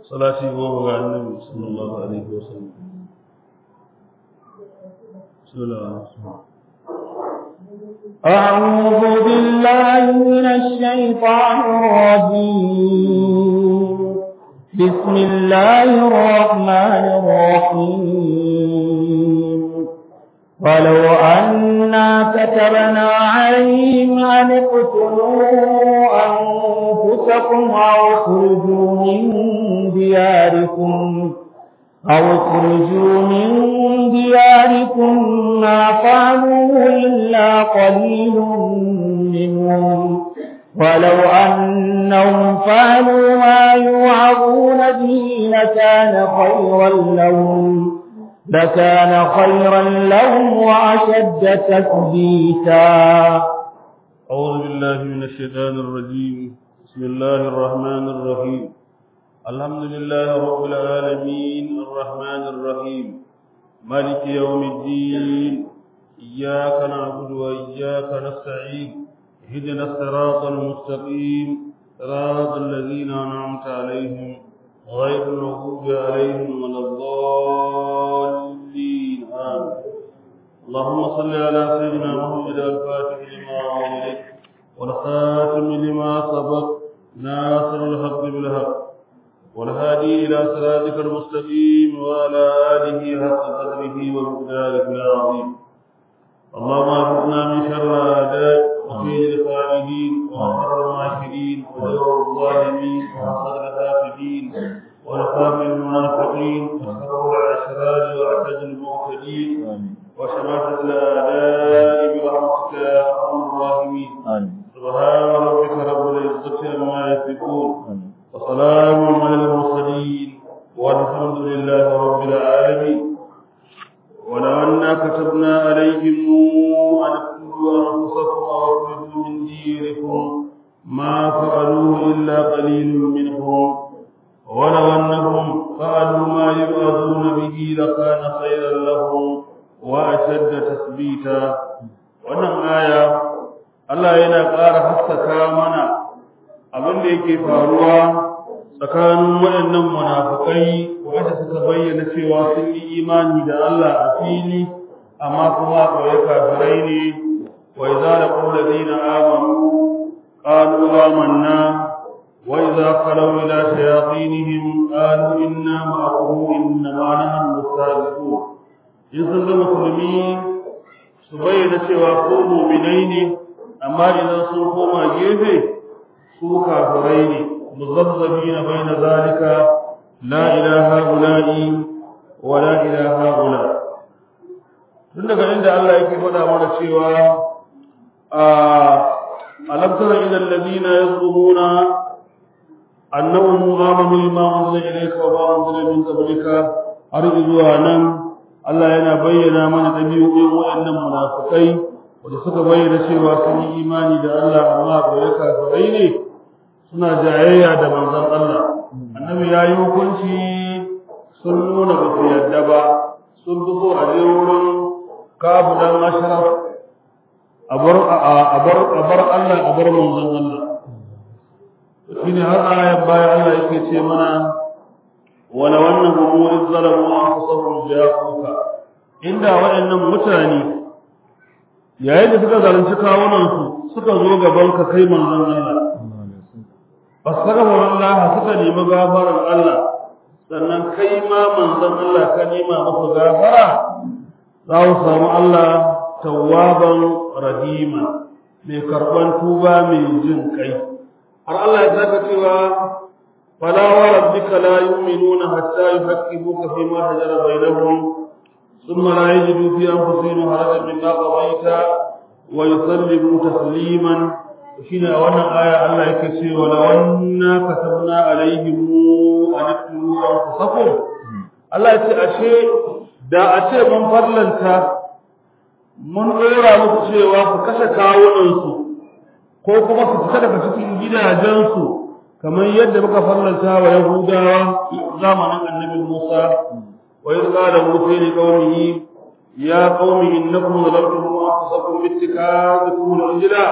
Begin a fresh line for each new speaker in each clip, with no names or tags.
salati goma ga annabi sallallahu alaihi wasallam.
أعوذ بالله من الشيطان الرجيم. بسم الله الرحمن الرحيم. ولو أنا كتبنا عليهم أن اقتلوا أنفسكم أو اخرجوا من دياركم ما فعلوه إلا قليل منهم ولو أنهم فعلوا ما يوعظون به لكان خيرا لهم وأشد تثبيتا.
أعوذ بالله من الشيطان الرجيم. بسم الله الرحمن الرحيم. الحمد لله رب العالمين الرحمن الرحيم مالك يوم الدين. إياك نعبد وإياك نستعين. اهدنا الصراط المستقيم صراط الذين أنعمت عليهم غير المغضوب عليهم ولا الضالين آمين. اللهم صل على سيدنا محمد الفاتح لما أغلق والخاتم لما سبق ناصر الحق بالحق والهادي إلى صراطك المستقيم وعلى آله حق قدره ومقداره العظيم. اللهم احفظنا من شر أعداء وكيد الخائنين وشر الماكرين وشر الظالمين وحسد الحاسدين ونفاق المنافقين وشر الأشرار وعتد المعتدين وشماتة الأعداء برحمتك يا أرحم الراحمين. سبحان ربك رب العزة عما يصفون وسلام على المرسلين والحمد لله رب العالمين. ولو أنا كتبنا عليهم أن اقتلوا أنفسكم أو اخرجوا من ديركم ما فعلوه إلا قليل منهم ولو أنهم فعلوا ما يوعظون به لكان خيرا لهم وأشد تثبيتا. wannan aya Allah yana ƙara haskaka mana abin da yake faruwa tsakanin waɗannan munafikai wanda suka bayyana cewa sun yi imani da Allah a fili amma kuma kawai kafirai ne. wa idza laqul ladina amanu qalu amanna wa idza khalaw ila shayatinihim qalu inna ma'akum innama nahnu mustahzi'un. in sun ga musulmi su bayyana cewa ko mu'minai ne amma idan sun koma gefe su kafirai ne. مذبذبين بين ذلك لا إله هؤلاء ولا إله هؤلاء. tun daga inda Allah yake faɗa mana cewa alam tara ila alladhina yazumuna annahum amanu bima unzila ilayka wa ma unzila min qablika har zuwa nan Allah yana bayyana mana dabi'o'in waɗannan munafikai wanda suka bayyana cewa sun yi imani da Allah amma ba ya kafirai ne suna jayayya da manzon Allah. Annabi ya yi hukunci sun nuna ba su yadda ba, sun fi so a je wurin Kabu dan Ashraf a bar Allah a bar manzon Allah. Shine har ayan baya Allah yake ce mana wala wannan umuri zalamu anfusahum ja'uka. Inda waɗannan mutane yayin da suka zalunci kawunan su suka zo gaban ka kai manzon Allah fastaghfiru Allah suka nemi gafarar Allah sannan kai ma manzon Allah ka nema maka gafara za ku samu Allah tawwaban rahima mai karban tuba mai jin kai. har Allah ya saka cewa fala wa rabbika la yu'minuna hatta yuhaqqimuka fi ma hajara bainahum thumma la yajidu fi anfusihim harajan mimma qadaita wa yusallimu tasliman. shine a wannan aya Allah yake cewa la wanna katabna alaihim an iqtulu anfusakum. Allah ya ce ashe da a ce mun farlanta mun tsora muku cewa ku kashe kawunansu ko kuma ku fita daga cikin gidajensu kamar yadda muka farlanta wa Yahudawa zamanin Annabi Musa. wa idh qala Musa li qaumihi ya qaumi innakum zalamtum anfusakum bi ittikadikum al-ijla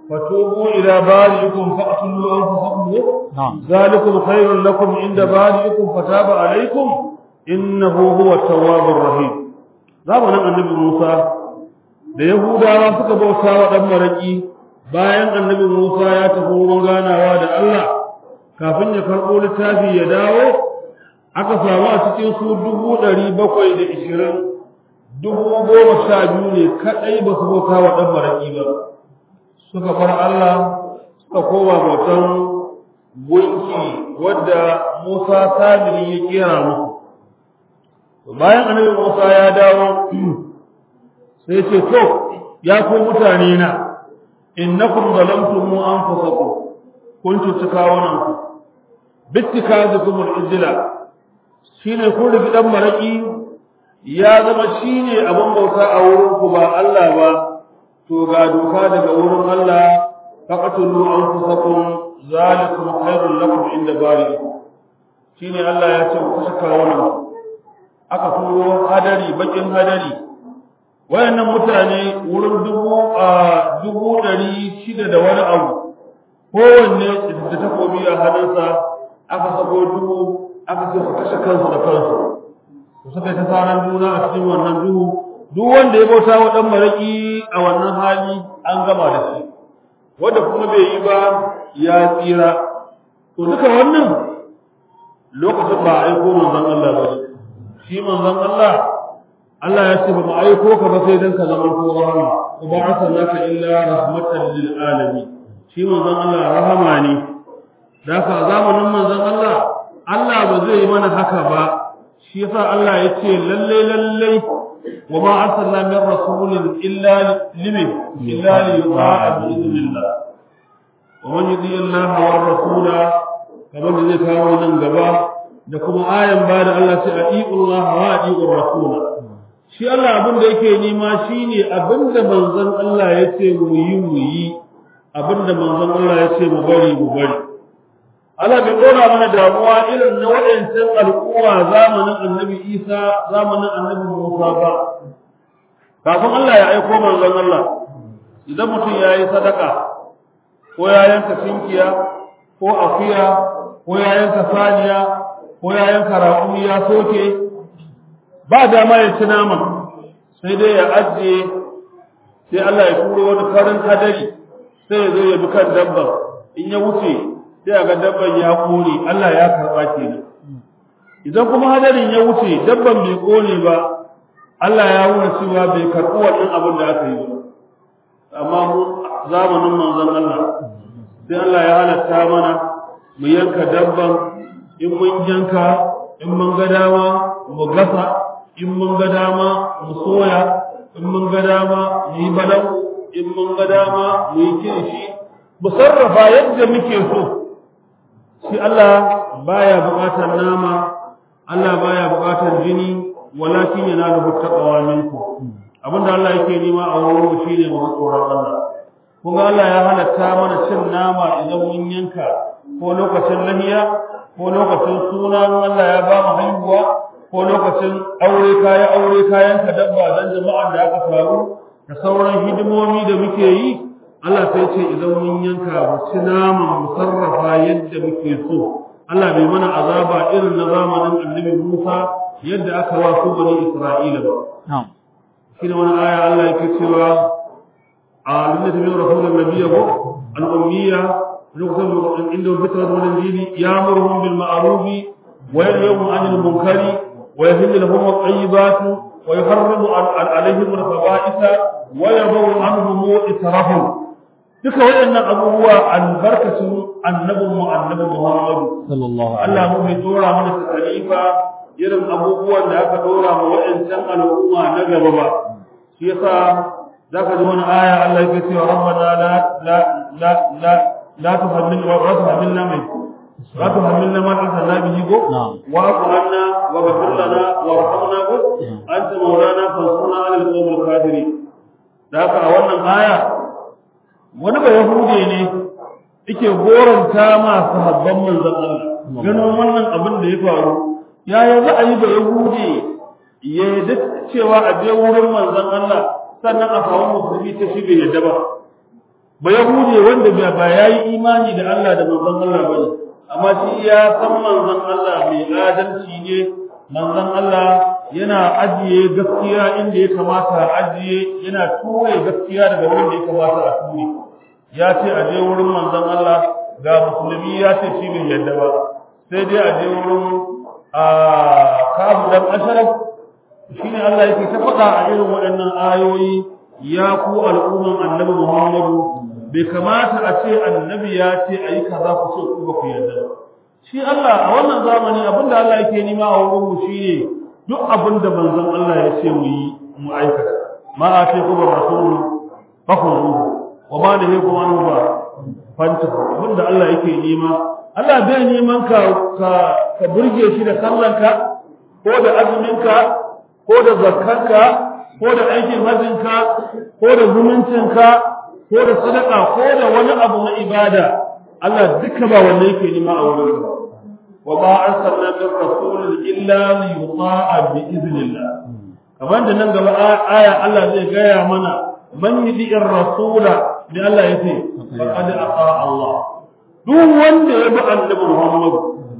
فتوبوا إلى بارئكم فاقتلوا أنفسكم ذلكم خير لكم عند بارئكم فتاب عليكم إنه هو التواب الرحيم. zamanin annabi Musa da Yahudawa suka bauta wa dan maraki bayan annabi Musa ya tafi wurin ganawa da Allah kafin ya karɓo littafi ya dawo aka samu a cikin su 720 12,000 ne kadai ba su bauta wa dan maraki ba suka bar Allah suka koma bautan gunki wadda Musa Samiri ya kera musu. Bayan annabi Musa ya dawo sai ce to ya ku mutane na innakum zalamtum anfusakum kun cuci kawunanku bittikazukum al-ijla shine kun rigi dan maraki ya zama shine abin bauta a wurin ku ba Allah ba to ga doka daga wurin Allah faqatulu anfusakum zalikum khairul lakum inda bari'ikum shine Allah ya ce ku saka wannan aka turo hadari bakin hadari wayannan mutane wurin 600 da wani abu kowanne da takobi a hannunsa aka sako dubu aka ce su kashe kansu da kansu su suka ta saran juna a cikin wannan duhu duk wanda ya bauta wa dan maraki a wannan hali an gama da shi wanda kuma bai yi ba ya tsira to duka wannan lokacin ba aiko manzon Allah ba shi manzon Allah ya ce ba mu aiko ka ba sai dan ka zama ko rahama ba arsalnaka illa rahmatan lil alamin shi manzon Allah rahama ne da ka zamanin manzon Allah ba zai yi mana haka ba shi yasa Allah ya ce lalle wa ma arsalna min rasulin illa liyuta'a bi idnillah wa man yuti Allah wa rasula kamar da zai kawo nan gaba da kuma ayan ba da Allah sai atiqullah wa atiqur rasula shi Allah abin da yake nima shine abinda manzon Allah ya ce mu yi abinda manzon Allah ya ce mu bari Allah bai dora mana damuwa irin na waɗancan al'umma zamanin Annabi Isa zamanin Annabi Musa ba kafin Allah ya aiko manzon Allah idan mutum ya yi sadaka ko ya yanka tinkiya ko akuya ko ya yanka saniya ko ya yanka raƙumi ya soke ba dama ya ci naman sai dai ya ajiye sai Allah ya turo wani farin hadari sai ya zo ya bi kan dabban in ya wuce sai ga dabban ya kone Allah ya karba kenan idan kuma hadarin ya wuce dabban bai kone ba Allah ya nuna cewa bai karbi wannan abin da aka yi ba amma mu zamanin manzon Allah sai Allah ya halatta mana mu yanka dabban in mun yanka in mun ga dama mu gasa in mun ga dama mu soya in mun ga dama mu yi balau in mun ga dama mu yi kirishi mu sarrafa yadda muke so shi Allah baya buƙatar nama Allah baya buƙatar jini walakin yanalu taqwa minkum abinda Allah yake nima a wurin shi ne mu tsoron Allah kuma Allah ya halatta mana cin nama idan mun yanka ko lokacin lahiya ko lokacin sunan Allah ya ba mu haihuwa ko lokacin aure kayan ka dabba dan jama'an da aka faru da sauran hidimomi da muke yi Allah sai ce idan mun yanka mu ci naman mu sarrafa yadda muke so Allah bai mana azaba irin na zamanin Annabi Musa yadda aka wa su bani Isra'ila ba shine wani aya Allah yake cewa alimatu min rasulun nabiyyu al-ummiyya lokacin inda fitrat wal injili ya'muruhum bil ma'ruf wa yanhahum 'anil munkari wa yuhillu lahum at-tayyibat wa yuharrimu 'alayhim al-khaba'itha wa yadhuru 'anhum israhum duka waɗannan abubuwa albarkacin annabin Muhammad sallallahu alaihi Allah mu bai dora mana khalifa irin abubuwan da aka dora ma waɗancan al'umma na gaba ba shi yasa zaka ji wani aya Allah yake cewa rabbana la tuhammilna ma arsalna bihi go wa aqranna wa ghfir lana warhamna go anta maulana fansurna 'ala al-qawmil kafirin da haka a wannan aya wani ba yahude ne yake goranta ma sahabban manzon Allah ganin wannan abin da ya faru yaya za a yi ba yahude ya yadda cewa a je wurin manzon Allah sannan a samu musulmi ta shi bai yadda ba ba yahude wanda ba yayi imani da Allah da manzon Allah bane amma shi ya san manzon Allah mai adalci ne manzon Allah yana ajiye gaskiya inda ya kamata a ajiye yana ture gaskiya daga wurin da ya kamata a ture ya ce a je wurin manzon Allah ga musulmi ya ce shi bai yadda ba sai dai a je wurin Ka'ab dan Ashraf shine Allah yake ta faɗa a irin waɗannan ayoyi ya ku al'umman annabi Muhammadu bai kamata a ce annabi ya ce ayi kaza ku ce ku ba ku yarda ba shi Allah a wannan zamani abinda Allah yake nima a wurin mu shine duk abinda manzon Allah ya ce mu yi mu aikata ma a ce ku ba rasul fa ku wa ma da ku an ba fanta abinda Allah yake nima Allah bai neman ka burge shi da sallanka ko da azuminka ko da zakkanka ko da aikin hajjinka ko da zumuncinka ko da sadaka ko da wani abu na ibada Allah duka ba wanda yake nima a wurin ka wa ma arsalna min rasulin illa li yuta'a bi idhnillah kamar da nan gaba aya Allah zai gaya mana man yudi'ir rasula bi Allah yace faqad ata Allah duk wanda ya bi annabi Muhammad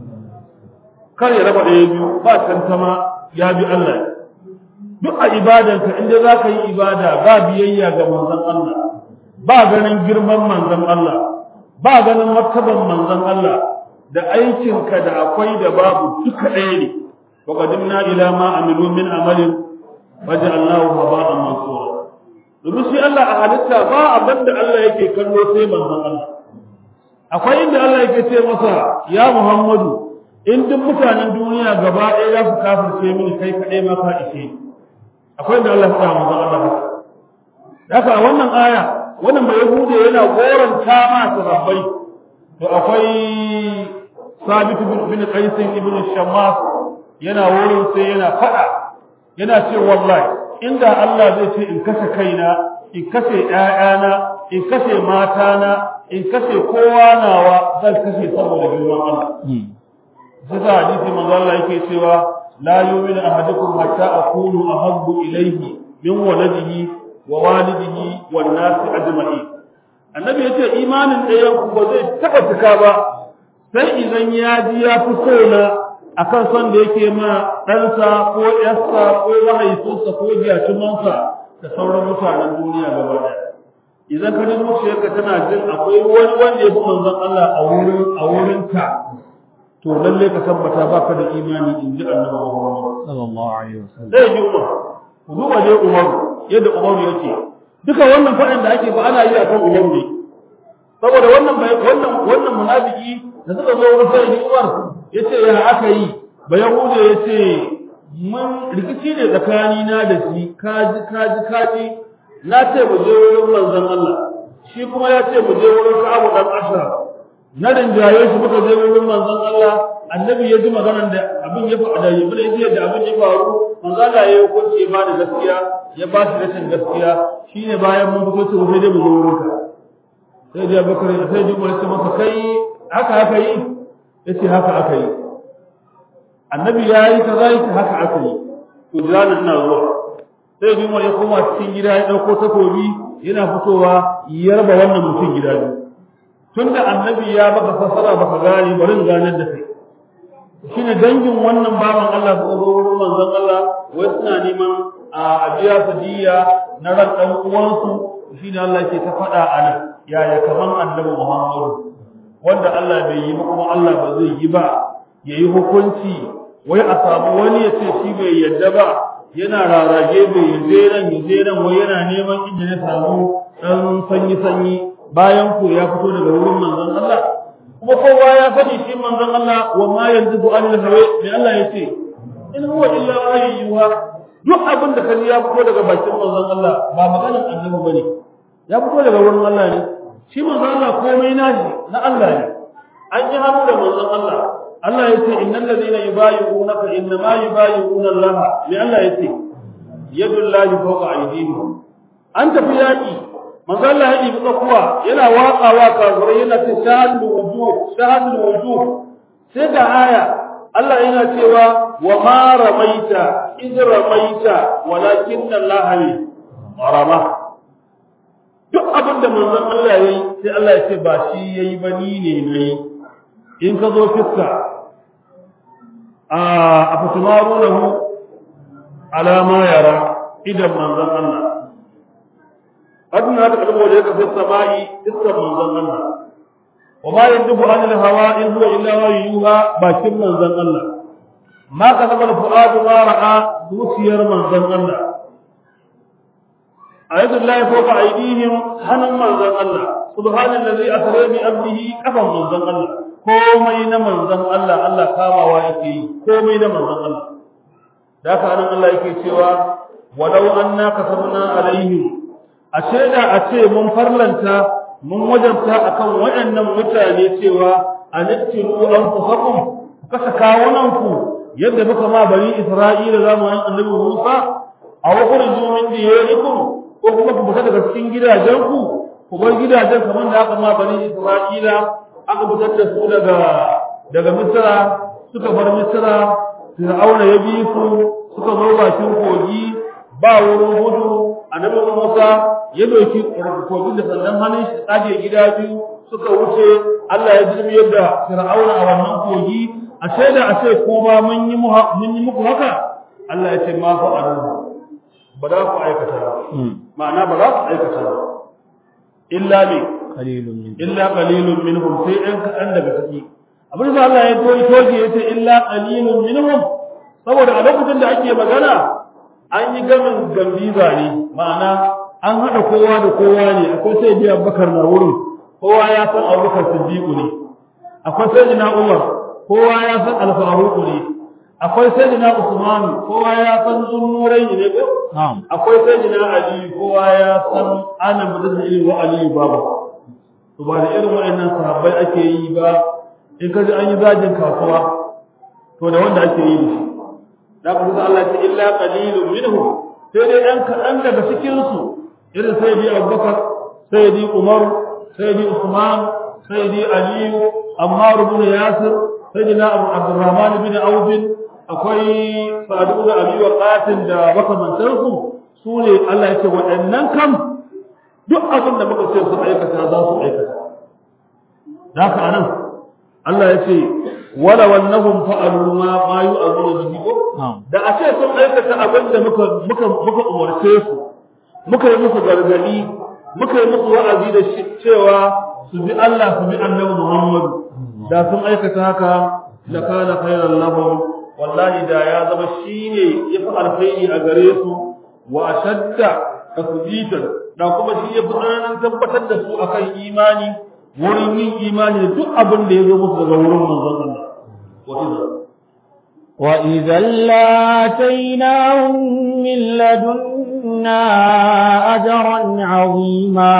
kar ya raba da biyu ba tantama ya bi Allah duk a ibadanka inda zaka yi ibada ba biyayya ga manzon Allah ba ganin girman manzon Allah ba ganin martaban manzon Allah da aikinka da akwai da babu duka ɗaya ne wa qadimna ila ma amilu min amalin waja'alnahu haba'an mansura domin shi Allah a halitta ba abinda Allah yake kallo sai manzon Allah akwai inda Allah yake ce masa ya Muhammadu in duk mutanen duniya gaba ɗaya za su kafirce mini kai kaɗai ma ka ishe akwai inda Allah ya faɗa manzon Allah haka a wannan aya wannan mai yahude yana goranta ma sahabbai to akwai Sabit bin Qais ibn Shammas yana wurin sai yana fada yana ce wallahi inda Allah zai ce in kashe kaina in kashe ƴaƴana in kashe matana in kashe kowa nawa zan kashe saboda girman Allah sai da hadisi manzo Allah yake cewa la yu'minu ahadukum hatta akunu ahabbu ilayhi min waladihi wa walidihi wan nas ajma'in annabi yace imanin ɗayan ku ba zai taba tuka ba sai idan ya ji ya fi so na akan son da yake ma ɗansa ko ƴarsa ko mahaifinsa ko jatumansa da sauran mutanen duniya gaba ɗaya idan ka ji zuciyarka tana jin akwai wani wanda ya fi manzon Allah a wurinka to lalle ka tabbata baka da imani in ji annabi Muhammad sallallahu alaihi wasallam sai ji Umar ku duba dai Umar yadda Umar yake duka wannan faɗin da ake ba ana yi akan Umar ne saboda wannan munafiki da suka zo wurin sai Umar yace ya aka yi ba yahude yace mun rikici ne tsakani na da shi kaji na ce mu je wurin manzon Allah shi kuma ya ce mu je wurin Ka'ab dan Ashraf na rinjaye shi muka je wurin manzon Allah annabi ya ji maganar da abin ya faɗa da ibnu Izzy da abin ya faru manzon Allah ya hukunci ba da gaskiya ya ba shi rashin gaskiya shine bayan mun fito ce sai dai mu je wurin ka sai da Bakar sai ji mun ce masa kai haka yi yace haka aka yi annabi ya yi kaza yace haka aka yi to jiranin na zuwa sai ji mun ya koma cikin gida ya dauko takobi yana fitowa ya raba wannan mutum gida biyu tunda annabi ya baka fasara baka gane bari in ganar da kai shine dangin wannan baban Allah su zo wurin manzon Allah wai suna neman a abiya fadiya na ran dan uwansu shine Allah ke ta faɗa ana yaya kaman annabi Muhammad wanda Allah bai yi kuma Allah ba zai yi ba yayi hukunci wai a samu wani ya ce shi bai yadda ba yana rarage bai yaje nan wai yana neman inda ya samu dan sanyi bayan ku ya fito daga wurin manzon Allah kuma kowa ya sani shi manzon Allah wa ma yanzu anil hawa bi Allah yace in huwa illa wahyuha duk abin da kaji ya fito daga bakin manzon Allah ba maganar annabi bane ya fito daga wurin Allah ne shi manzon Allah komai nashi na Allah ne an yi hannu da manzon Allah Allah yace innal ladina yubayyi'unaka innama yubayyi'una Allah bi Allah yace yadullahi fawqa aydihim an tafi yaki manzo Allah ya yi tsakuwa yana waƙawa kafirai yana ce shahadul wujuh sai da aya Allah yana cewa wa ma ramaita iz ramaita walakin Allah rama duk duk abin da manzon Allah yayi sai Allah ya ce ba shi yayi ba ni ne nayi in ka zo fiska a fatumarunahu ala ma yara idan manzon Allah adna da kalmo da yake fi samai iskar manzon Allah wa ma yandubu anil hawa in huwa illa wahyuha bakin manzon Allah ma kadaba al-fuadu ma ra'a zuciyar manzon Allah ayatul lahi fawqa aydihim hanan manzon Allah subhanallazi asra bi abdihi kafan manzon Allah komai na manzon Allah Allah kamawa yake yi komai na manzon Allah da haka nan Allah yake cewa walau anna kasabna alaihim ashe da ace mun farlanta mun wajabta akan waɗannan mutane cewa anattiru anfusakum kasa kawunan ku yadda muka ma bani Isra'ila zamanin Annabi Musa aw khuriju min diyarikum ko kuma ku fita daga cikin gidajenku ku bar gidajen kamar da aka ma bani Isra'ila aka fitar da su daga Misra suka bar Misra Fir'auna ya bi su suka zo bakin kogi ba wurin gudu Annabi Musa ya doki kogin da sandan hannun shi tsage gida biyu suka wuce Allah ya jirmi yadda Fir'auna a wannan kogi a ce ko ba mun yi muku haka Allah ya ce ma fa'alu ba za ku aikata ba ma'ana ba za ku aikata ba illa qalilun minhum sai ɗan kaɗan daga ciki abin da Allah ya toge ya ce illa qalilun minhum saboda a lokacin da ake magana an yi gamin gambiza ne ma'ana an haɗa kowa da kowa ne akwai sai biya bakar na wurin kowa ya san abubakar siddiqu ne akwai sai na umar kowa ya san al-faruq ne akwai sayyidina Usman kowa ya san zunnurai ne ko akwai sayyidina Ali kowa ya san ana mutum irin wa Ali babu to ba da irin wayannan sahabbai ake yi ba in kaji an yi zajin kasuwa to da wanda ake yi da shi da kuma Allah ya ce illa qalilun minhum sai dai dan kadan daga cikin su irin sayyidi Abubakar sayyidi Umar sayyidi Usman sayyidi Ali Ammar ibn Yasir sayyidina Abdurrahman ibn Auf akwai Sa'd ibn Abi Waqqas da makamantansu su ne Allah ya ce waɗannan kam duk abin da muka ce su aikata za su aikata haka anan Allah ya ce wala wannahum fa'alu ma yu'azuna bihi da a ce sun aikata abin da muka umarce su muka yi musu gargadi muka yi musu wa'azi da cewa su bi Allah su bi Annabi Muhammad da sun aikata haka la kana khairan lahum wallahi da ya zama shine yafi alkhairi a gare su wa ashadda tasdiqan da kuma shi yafi tsananin tabbatar da su akan imani wurin yin imani da duk abin da ya zo musu daga wurin manzon Allah
وإذا لآتيناهم من لدنا أجرا عظيما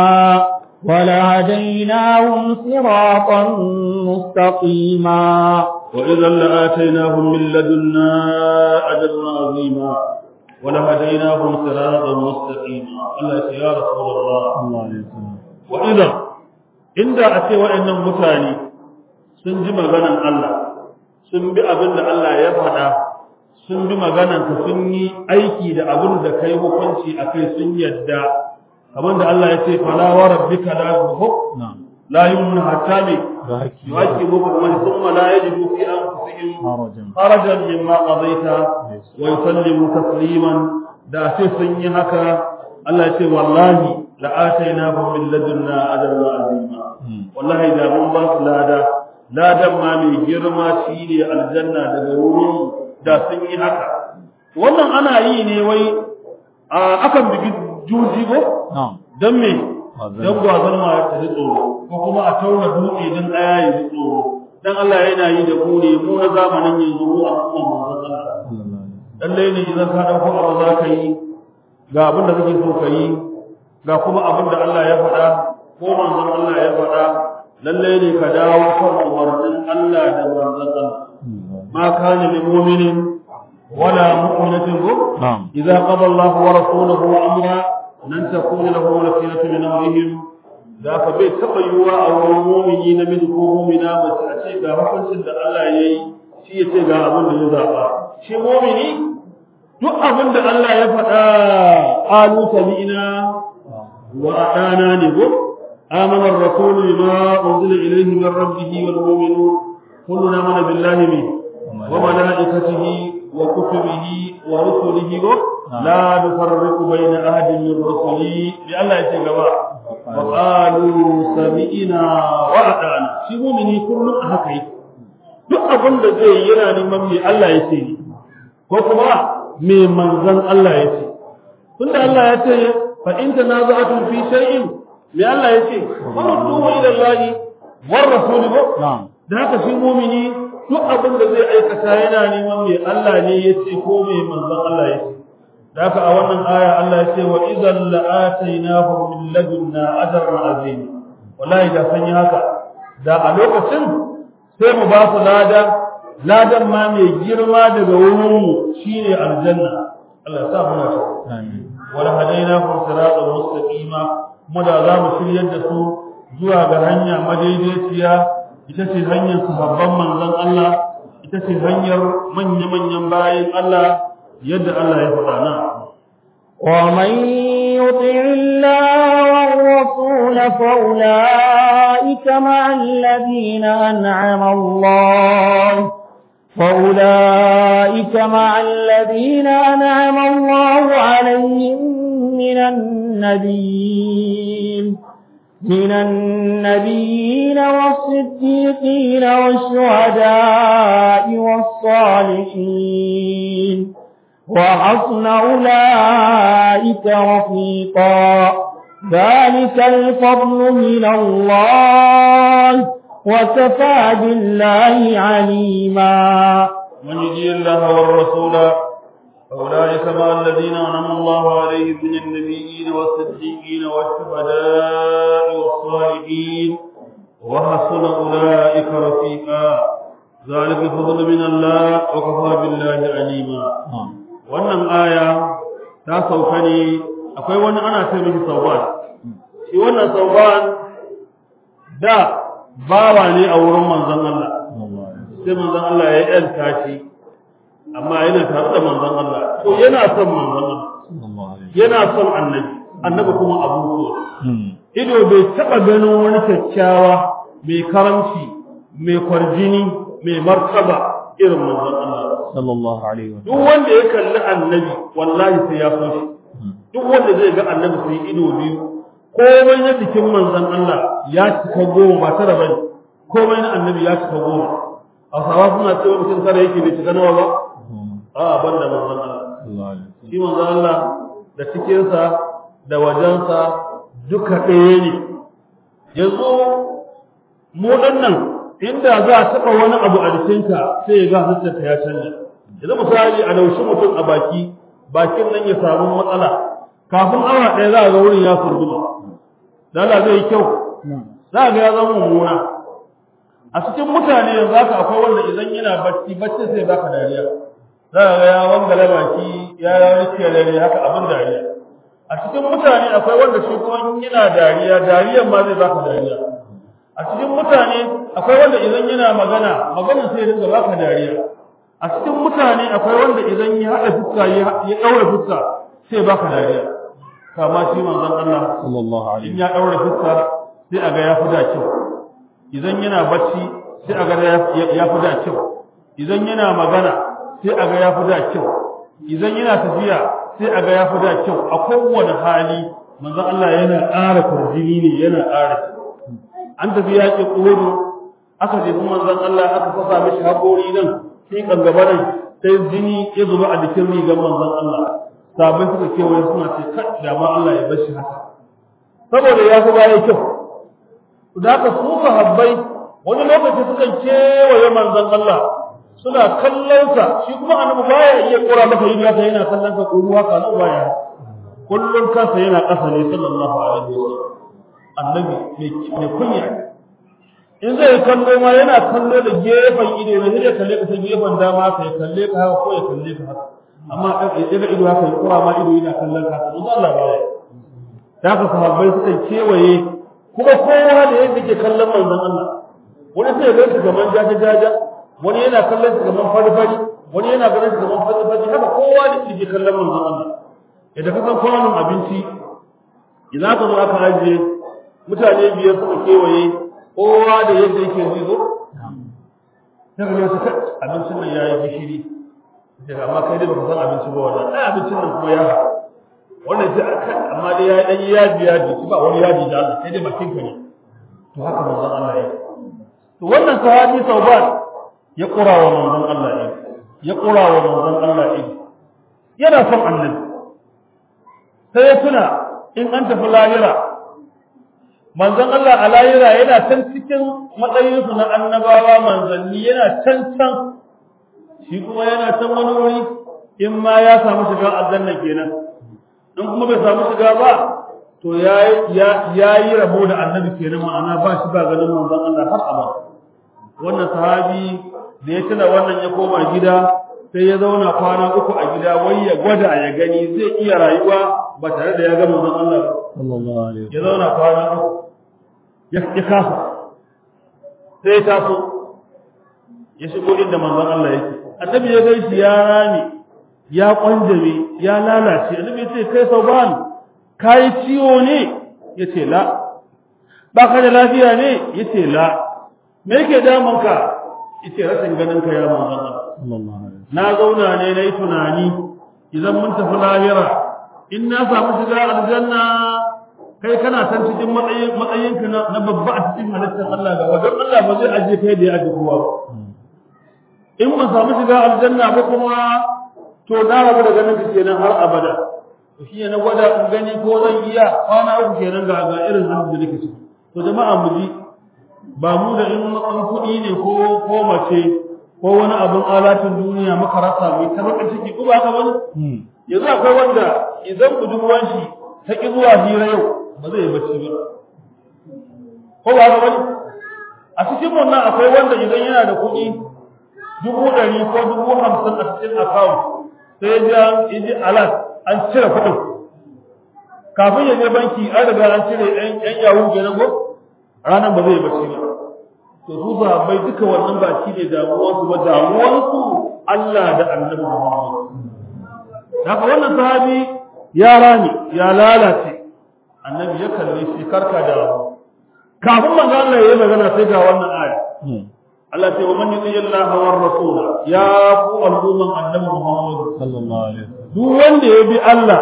ولهديناهم صراطا مستقيما
وإذا لآتيناهم من لدنا أجرا عظيما ولهديناهم صراطا مستقيما الله يا رسول الله وإذا إن أتي وإن متاني سنجي مغانا الله سنبي أبن الله يفعل sun bi maganarka sun yi aiki da abin da kai hukunci akai sun yadda kamar da Allah ya ce fala wa rabbika la yuhib la yu'minu hatta bi yaki muku kuma thumma la yajidu fi anfusihim harajan mimma qadaita wa yusallimu tasliman da sai sun yi haka Allah ya ce wallahi la atainahum min ladunna ajran azima wallahi da mun ba su ladan ma mai girma shine aljanna daga wurin da sun yi haka wannan ana yi ne wai akan bigi juji ko don me don gwazon ma ta ji tsoro ko kuma a tauna dutse don ɗaya ya ji tsoro dan Allah yana yi da ku ne mu na zamanin yanzu mu a kuma manzon Allah lallai ne idan ka dauko abu za ka yi ga abin da kake so ka yi ga kuma abin da Allah ya faɗa ko manzon Allah ya faɗa lallai ne ka dawo kan umarnin Allah da manzon Allah ما كان لمؤمن ولا مؤمنة إذا قضى الله ورسوله أمرا لن تكون له الخيرة من أمرهم ذاك بيت تقيوا أو المؤمنين منكم مؤمنا وتأتي بحكم سد الله يي شيء تجا أبن الزاقا شيء مؤمني duk abin da Allah ya faɗa qalu sami'na wa adana ne ko amana ar-rasul bima unzila ilayhi min rabbih wal mu'minun kulluna amana billahi wa malaikatihi wa kutubihi wa rusulihi la nufarriqu bayna ahadin min rusuli bi Allah yace gaba wa qalu sami'na wa ata'na shi mu'mini kullun haka yake duk abin da zai yi yana neman me Allah yace ko kuma me manzon Allah yace tunda Allah yace fa in tanaza'tum fi shay'in me Allah yace farudduhu ila Allah war rasul na'am da haka shi mu'mini duk abin da zai aikata yana neman me Allah ne yace ko me manzon Allah yace haka a wannan aya Allah ya ce wa idzal la'atainahum min ladunna ajran azim wallahi da san haka da a lokacin sai mu ba su ladan ma mai girma daga wurin mu shine aljanna Allah ya sa mu na amin wala hadainahum siratan mustaqima mu da za mu shiryar da su zuwa ga hanya madaidaiciya ita ce hanyar sahabban manzon Allah ita ce hanyar manya-manyan bayin Allah yadda Allah ya faɗa na
ومن يطع الله والرسول فأولئك مع الذين أنعم الله عليهم من النبيين والصديقين والشهداء والصالحين وحسن أولئك رفيقا ذلك الفضل من الله وكفى بالله عليما
من يطع الله والرسول فأولئك مع الذين أنعم الله عليهم من النبيين والصديقين والشهداء والصالحين وحسن أولئك رفيقا ذلك الفضل من الله وكفى بالله عليما wannan aya ta sauka ne akwai wani ana ce miki sauban shi wannan sauban da bawa ne a wurin manzon Allah sai manzon Allah ya yanta shi amma yana tare da manzon Allah to yana son manzon Allah yana son annabi kuma abu so ido bai taba ganin wani kyakkyawa mai karamci mai kwarjini mai martaba irin manzon Allah
sallallahu alaihi wasallam
duk wanda ya kalli annabi wallahi sai ya so shi duk wanda zai ga annabi sai ido biyu komai na cikin manzon Allah ya cika goma ba tara bane komai na annabi ya cika goma a sawa suna cewa mutum tara yake bai cika nawa ba a banda manzon Allah shi manzon Allah da cikin sa da wajensa duka ɗaya ne yanzu mu nan inda za a taɓa wani abu a jikinka sai ya ga hannunka ya canja yanzu misali a laushi mutum a bakin nan ya samu matsala kafin awa ɗaya za a ga wurin ya furduma da Allah zai yi kyau za a ga ya zama mummuna a cikin mutane yanzu haka akwai wanda idan yana bacci sai baka dariya za a ga ya wangala baki ya rike dariya haka abin dariya a cikin mutane akwai wanda shi kuma in yana dariyan ma zai baka dariya a cikin mutane akwai wanda idan yana magana sai ya dinga baka dariya a cikin mutane akwai wanda idan ya hada fuska ya daura fuska sai baka dariya kama shi manzon Allah sallallahu alaihi in ya daura fuska sai aga ya fi da kyau idan yana bacci sai aga ya fi da kyau idan yana magana sai aga ya fi da kyau idan yana tafiya sai aga ya fi da kyau a kowane hali manzon Allah yana ƙara kurjini ne yana ƙara an tafi yaƙi ƙudu aka je kuma manzon Allah aka fasa mishi haƙori nan sai kan gaba nan sai jini ya zuba a jikin rigar manzon Allah sabai suka kewaye suna ce kai da ma Allah ya bar shi haka saboda ya fi baya kyau da haka su sahabbai wani lokaci sukan kewaye manzon Allah suna kallon sa shi kuma annabi baya iya kora maka yin haka yana kallon ka ko ruwa kana baya kullun kansa yana ƙasa ne sallallahu alaihi wasallam annabi mai kunya in zai kallo ma yana kallo da gefen ido ne sai ya kalle ka ta gefen dama ka ya kalle ka haka ko ya kalle ka haka amma ya ga ido haka ya kura ma ido yana kallon ka to Allah ba ya da ka sahabbai suka kewaye kuma kowa da yadda ke kallon manzon Allah wani sai ya ga shi gaban jaja wani yana kallon shi gaban fari wani yana ganin shi gaban fari haka kowa da yake kallon manzon Allah idan ka san kwanon abinci idan ka zo aka ajiye mutane biyar suka kewaye kowa da yadda yake zizo daga yau suka abincin nan yayi gishiri daga amma kai dai baka san abinci ba wannan ai abincin nan kuma ya wannan sai aka amma dai yayi dan yaji ba wani yaji da Allah sai dai bakin ka ne to haka manzon Allah ya to wannan sahabi Sauban ya kura wa manzon Allah ya kura wa manzon Allah yana son annabi sai ya tuna in an tafi lahira manzon Allah a lahira yana can cikin matsayinsu na annabawa manzanni yana can shi kuma yana can wani wuri in ma ya samu shiga aljanna kenan in kuma bai samu shiga ba to yayi rabo da annabi kenan ma'ana ba shi ba ganin manzon Allah har abada wannan sahabi da ya tuna wannan ya koma gida sai ya zauna kwana 3 a gida wai ya gwada ya gani zai iya rayuwa ba tare da ya ga manzon Allah sallallahu alaihi wasallam ya zauna kwana 3 ya kasa sai ya taso ya shigo inda manzon Allah yake annabi ya gaishe ya rami ya kwanjame ya lalace annabi ya ce kai Sauban kai ciwo ne yace la baka da lafiya ne yace la me yake damunka yace rashin ganin ka ya manzon Allah sallallahu alaihi wasallam na zauna ne nayi tunani idan mun tafi lahira in na samu shiga aljanna kai kana san cikin matsayinka na babba a cikin halittar Allah ga wajen Allah ba zai aje kai da ya aje kowa ba in mun samu shiga aljanna ba kuma to na rabu da ganin ka kenan har abada to shi ne na gwada in gani ko zan iya kwana 3 kenan ga irin halin da nake ciki to jama'a mu ji ba mu da in matsan kuɗi ne ko mace ko wani abin alatin duniya muka rasa mai ta baka ciki ko ba haka bane yanzu akwai wanda idan budurwan shi ta ki zuwa hira yau ba zai bacci ba ko ba haka bane a cikin wannan akwai wanda idan yana da kuɗi 100,000 ko 50,000 a cikin account sai ya ji alat an cire kuɗin kafin ya je banki an riga an cire yan yawo kenan ko ranan ba zai bacci ba to su sahabbai duka wannan ba shi ne damuwarsu ba damuwarsu Allah da Annabi Muhammad haka wannan sahabi ya rani ya lalace Annabi ya kalle shi karka da kafin manzo Allah ya yi magana sai ga wannan aya Allah sai wa man yuti Allah wa rasula ya ku al'umman Annabi Muhammad sallallahu alaihi wasallam duk wanda ya bi Allah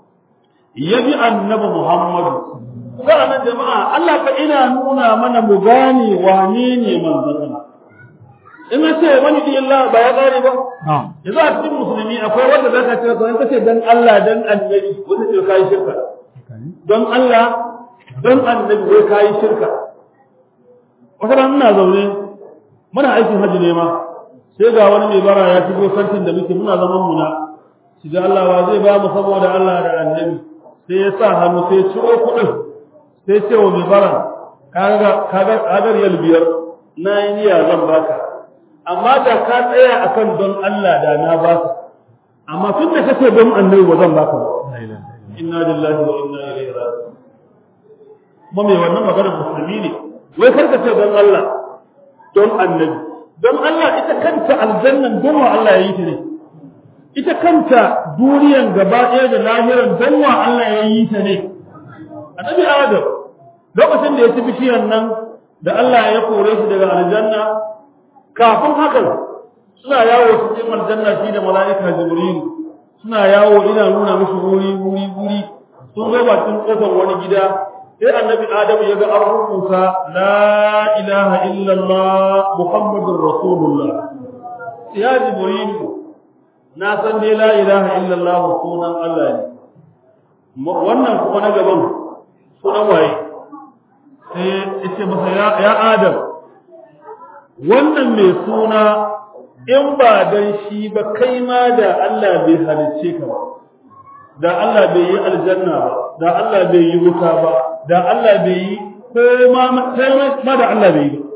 ya bi Annabi Muhammad sa'annan jama'a Allah fa ina nuna mana mu gane wane ne manzon Allah in ce wani di Allah ba ya gane ba yanzu a cikin musulmi akwai wanda zaka ce ko in kace dan Allah dan annabi wanda ce kai shirka dan Allah dan annabi wai kai shirka wata ran ina zaune muna aikin haji ne ma sai ga wani mai bara ya shigo sarkin da muke muna zaman mu na shiga Allah wa zai ba mu saboda Allah da annabi sai ya sa hannu sai ya ciro kuɗin sai ce wa mai bara kaga riyal 5 na yi niyya zan baka amma da ka tsaya akan don Allah da na baka amma tun da kace don annabi ba zan baka ba inna lillahi wa inna ilaihi raji'un mu mai wannan magana musulmi ne wai karka ce don Allah don annabi don Allah ita kanta aljannan don wa Allah ya yi ta ne ita kanta duniyan gaba ɗaya da lahiran don wa Allah ya yi ta ne annabi Adam lokacin da ya ci bishiyar nan da Allah ya kore shi daga aljanna kafin haka suna yawo cikin aljanna shi da mala'ika Jibril suna yawo ina nuna musu wuri sun zo bakin kofar wani gida sai annabi Adam ya ga an rubuta la ilaha illallah muhammadur rasulullah ya Jibril na san dai la ilaha illallah sunan Allah ne wannan kuma na gaban sunan waye sai yace masa ya Adam wannan mai suna in ba dan shi ba kai ma da Allah bai halice ka ba da Allah bai yi aljanna ba da Allah bai yi wuta ba da Allah bai yi ko ma da Allah bai yi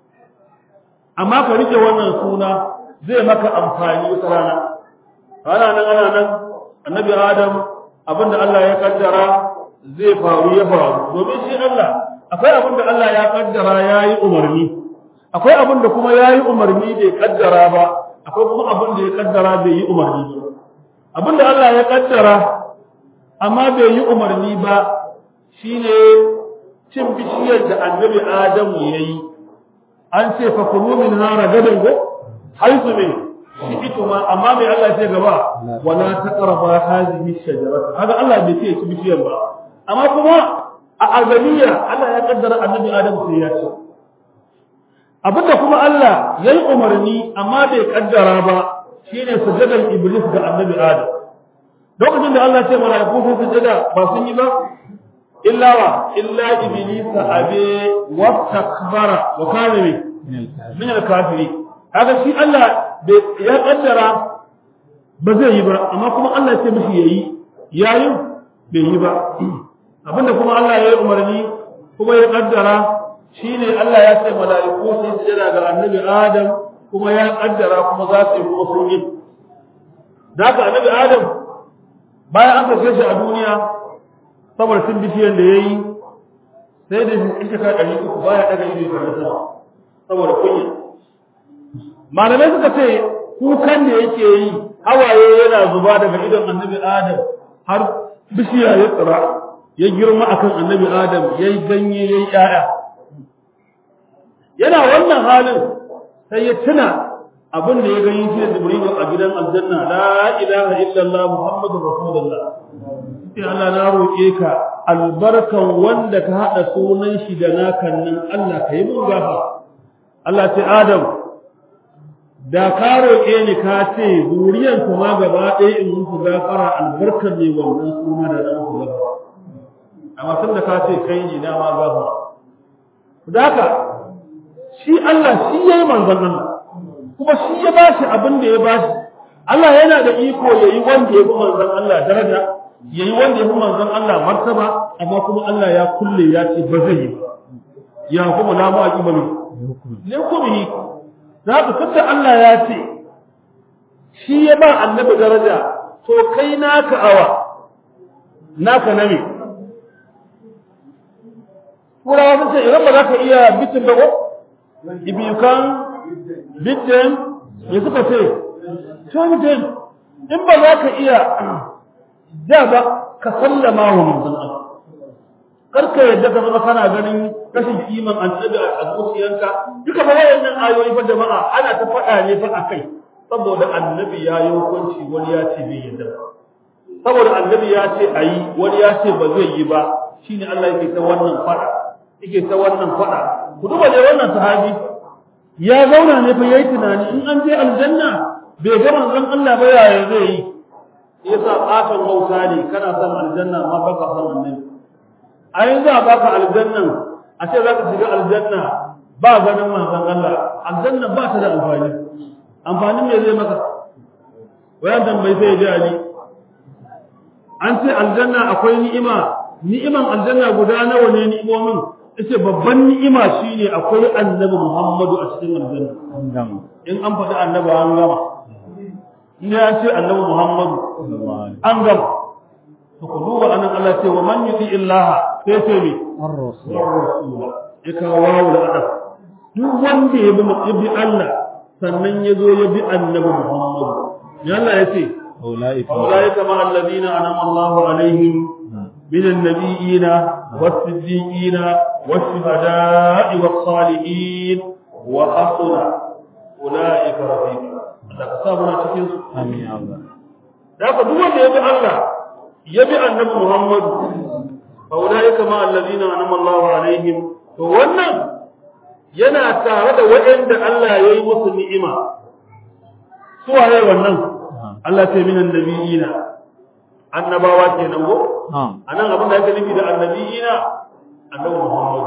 amma ka rike wannan suna zai maka amfani wata rana ana nan annabi Adam abinda Allah ya kaddara zai faru ya faru domin shi Allah akwai abinda Allah ya kaddara yayi umarni akwai abinda kuma yayi umarni bai kaddara ba akwai kuma abinda ya kaddara bai yi umarni ba abinda Allah ya kaddara amma bai yi umarni ba shine cin bishiyar da annabi Adamu yayi an ce fa kulu min hara gadan go haizu min shi kuma amma mai Allah ce gaba wala taqrabu hadhihi shajarata haka Allah bai ce ci bishiyar ba amma kuma a azaliya Allah ya kaddara annabi Adamu sai ya ci abinda kuma Allah yayi umarni amma bai kaddara ba shine sujudar iblis ga annabi Adam lokacin da Allah ce malaiku su sujada ba sun yi ba illa iblis abi wastakbara wa kana min al-kafiri haka shi Allah ya kaddara ba zai yi ba amma kuma Allah ya ce mishi yayi yayin bai yi ba abinda kuma Allah ya yi umarni kuma ya kaddara shine Allah ya ce malaiku su sujada ga annabi Adam kuma ya kaddara kuma za su yi kuma sun yi da haka annabi Adam bayan an kashe shi a duniya saboda sun bishiyar da yayi sai da shi ka 300 baya daga ido ta sama saboda kunya malamai suka ce kukan da yake yi hawaye yana zuba daga idon annabi Adam har bishiya ya tsira ya girma akan annabi Adam yayi ganye yayi ƴaƴa yana wannan halin sai ya tuna abin da ya gani shi da Jibril a gidan aljanna la ilaha illallah muhammadur rasulullah sai Allah na roke ka albarkan wanda ka hada sunan shi da nakan nan Allah kai mun gafara Allah ce Adam da ka roke ni ka ce zuriyan kuma gaba ɗaya in muku gafara albarkan ne wannan suna da nan ku gafara amma tunda ka ce kai ne da ma gafara haka shi Allah shi yayi manzon Allah kuma shi ya bashi abin da ya bashi Allah yana da iko yayi wanda ya bi manzon Allah daraja yayi wanda ya bi manzon Allah martaba amma kuma Allah ya kulle ya ce ba zai yi ba ya kuma la mu'aqiba min ne kuma za ka kada Allah ya ce shi ya ba annabi daraja to kai naka awa naka name kura wata ce idan ba za ka iya bitin ba ko if you can beat them ya suka ce join them in ba za ka iya da ba ka sallama wa manzon Allah karka yadda ka zama kana ganin rashin kiman annabi a zuciyanka duka ba wayannan ayoyi fa jama'a ana ta faɗa ne fa akai saboda annabi ya yi hukunci wani ya ce bai yadda saboda annabi ya ce ayi wani ya ce ba zai yi ba shine Allah yake ta wannan faɗa ku duba da wannan sahabi ya zauna ne fa yayi tunani in an je aljanna bai ga manzon Allah ba yaya zai yi yasa katon wauta ne kana son aljanna ma baka son annabi ai za baka aljanna a ce zaka shiga aljanna ba ganin manzon Allah aljanna ba ta da amfanin me zai maka wayan tambayi sai ya Ali an ce aljanna akwai ni'iman aljanna guda nawa ne ni'imomin yace babban ni'ima shine akwai annabi Muhammadu a cikin aljanna in an faɗi annabi an gama in ya ce annabi Muhammadu an gama to ku duba anan Allah ce wa man yuti illaha sai ce mi ar-rasul yaka wawu da adab duk wanda ya bi Allah sannan ya zo ya bi annabi Muhammadu ya Allah ya ce أولئك مع الذين أنعم الله عليهم من النبيين والصديقين والشهداء والصالحين وحسن أولئك رفيقا Allah ka sa muna cikin su amin ya Allah da ka duk wanda ya bi Allah ya bi annabi Muhammad fa ulaika ma alladhina an'ama Allahu alaihim to wannan yana tare da waɗanda Allah ya yi musu ni'ima su waye wannan Allah ce minan nabiyina annabawa kenan go anan abin da yake nufi da annabiyina annabi Muhammad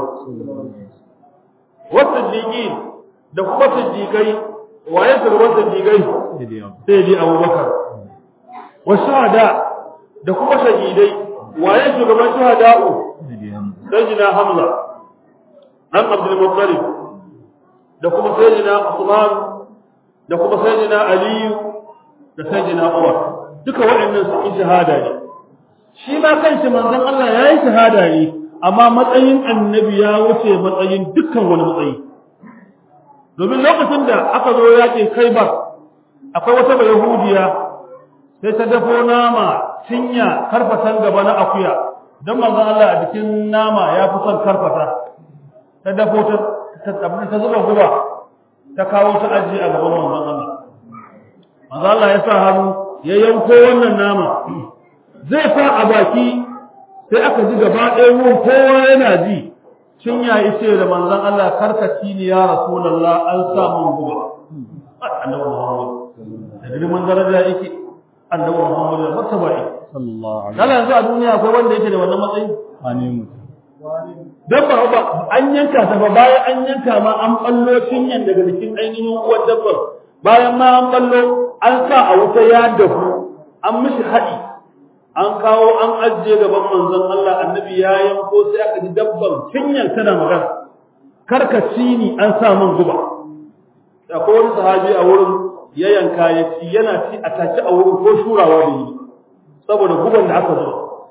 wasu siddiqin da kuma siddiqai waye shugaban siddiqai sai dai Abubakar wa shuhada da kuma shahidai waye shugaban shuhada'u sayyidina Hamza dan Abdul Muttalib da kuma sayyidina Usman da kuma sayyidina Ali da sayyidina Umar duka waɗannan su yi shahada ne shi ma kanshi manzon Allah yayi shahada ne amma matsayin annabi ya wuce matsayin dukkan wani matsayi domin lokacin da aka zo yaƙin Khaibar akwai wata Yahudiya sai ta dafo nama cinya karfatan gaba na akuya dan manzon Allah a cikin nama ya fi son karfata ta dafo ta zuba guba ta kawo ta aji a gaban manzon Allah manzon Allah ya sa hannu ya yanko wannan nama zai sa a baki sai aka ji gaba ɗaya ruwan kowa yana ji cin yayi ce da manzon Allah karkaci ni ya rasulullah an sa mun guba annabi Muhammad da girman daraja yake annabi Muhammad da martaba yake
sallallahu alaihi
wasallam yanzu a duniya akwai wanda yake da wannan matsayi dabba ba an yanka ta ba bayan an yanka ma an ballo cinyan daga cikin ainihin uwar dabbar bayan ma an ballo an sa a wuta ya dafu an mishi haɗi an kawo an ajiye gaban manzon Allah annabi ya yanko sai aka ji dabban cinyan tana magana karkaci ni an sa min guba akwai wani sahabi a wurin ya yanka ya ci yana ci a take a wurin ko shurawa da yi saboda guban da aka zo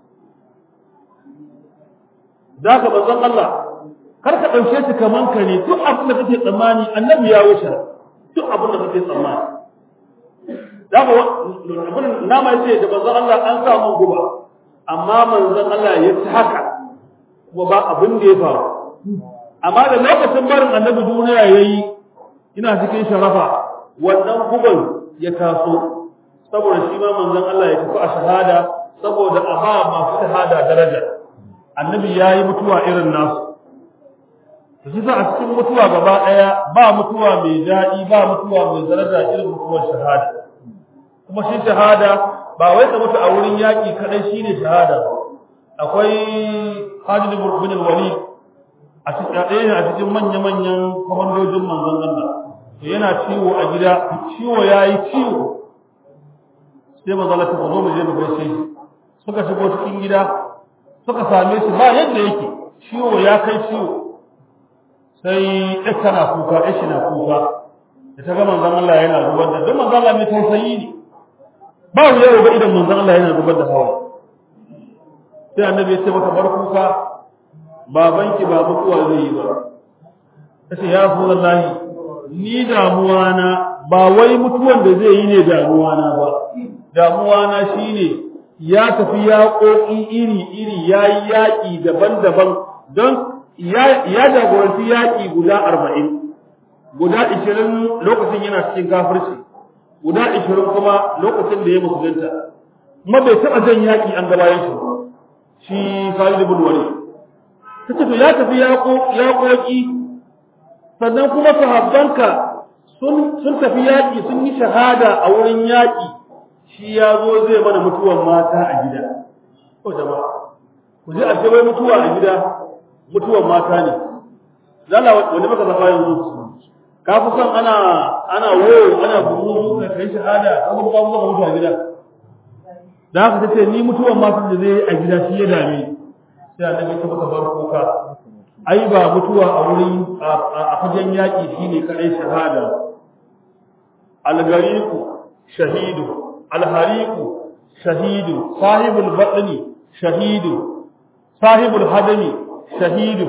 zaka manzon Allah karka dauke shi kaman ka ne duk abin da kake tsammani annabi ya wuce duk abin da kake tsammani zaka abin nama yace da manzon Allah an sa mun guba amma manzon Allah ya ci haka kuma ba abin da ya faru amma da lokacin barin annabi duniya yayi ina cikin sharafa wannan guban ya taso saboda shi ma manzon Allah ya tafi a shahada saboda a ba masu shahada daraja annabi yayi mutuwa irin nasu to shi a cikin mutuwa gaba daya ba mutuwa mai dadi ba mutuwa mai daraja irin mutuwar shahada kuma shi shahada ba wai ka mutu a wurin yaki kadai shine shahada akwai Khalid ibn al-Walid a cikin manya-manyan komandojin manzon Allah to yana ciwo a gida ciwo yayi ciwo sai manzon Allah ta zo mu je mu gaishe shi suka shigo cikin gida suka same shi ba yadda yake ciwo ya kai ciwo sai ɗaka na kuka ɗashi na kuka da ta ga manzon Allah yana zubar da don manzon Allah mai tausayi ne ba wuya ga idan manzon Allah yana zubar da hawa sai annabi ya ce mata bar kuka babanki ba mutuwa zai yi ba kace ya rasulullahi ni damuwa na ba wai mutuwan da zai yi ne damuwa na ba damuwa na shine ya tafi yaƙoƙi iri-iri yayi yaƙi daban-daban don ya jagoranci yaƙi guda 40 guda 20 lokacin yana cikin kafirci guda 20 kuma lokacin da ya musulunta kuma bai taɓa jan yaƙi an gabayin shi Khalid ibn Walid kace to ya tafi yaƙoƙi sannan kuma sahabbanka sun tafi yaƙi sun yi shahada a wurin yaƙi shi ya zo zai mana mutuwan mata a gida ko jama'a ku ji a ce wai mutuwa a gida mutuwan mata ne zalla wanda maka zafa yanzu ka fi son ana wo ana buru ka kai shahada an ba mu mutu a gida da haka tace ni mutuwan mata da zai a gida shi ya dame sai annabi ta maka bar kuka ai ba mutuwa a wurin a fagen yaki shine kadai shahada al-gariqu shahidu al-hariqu shahidu sahibul batni shahidu sahibul hadami shahidu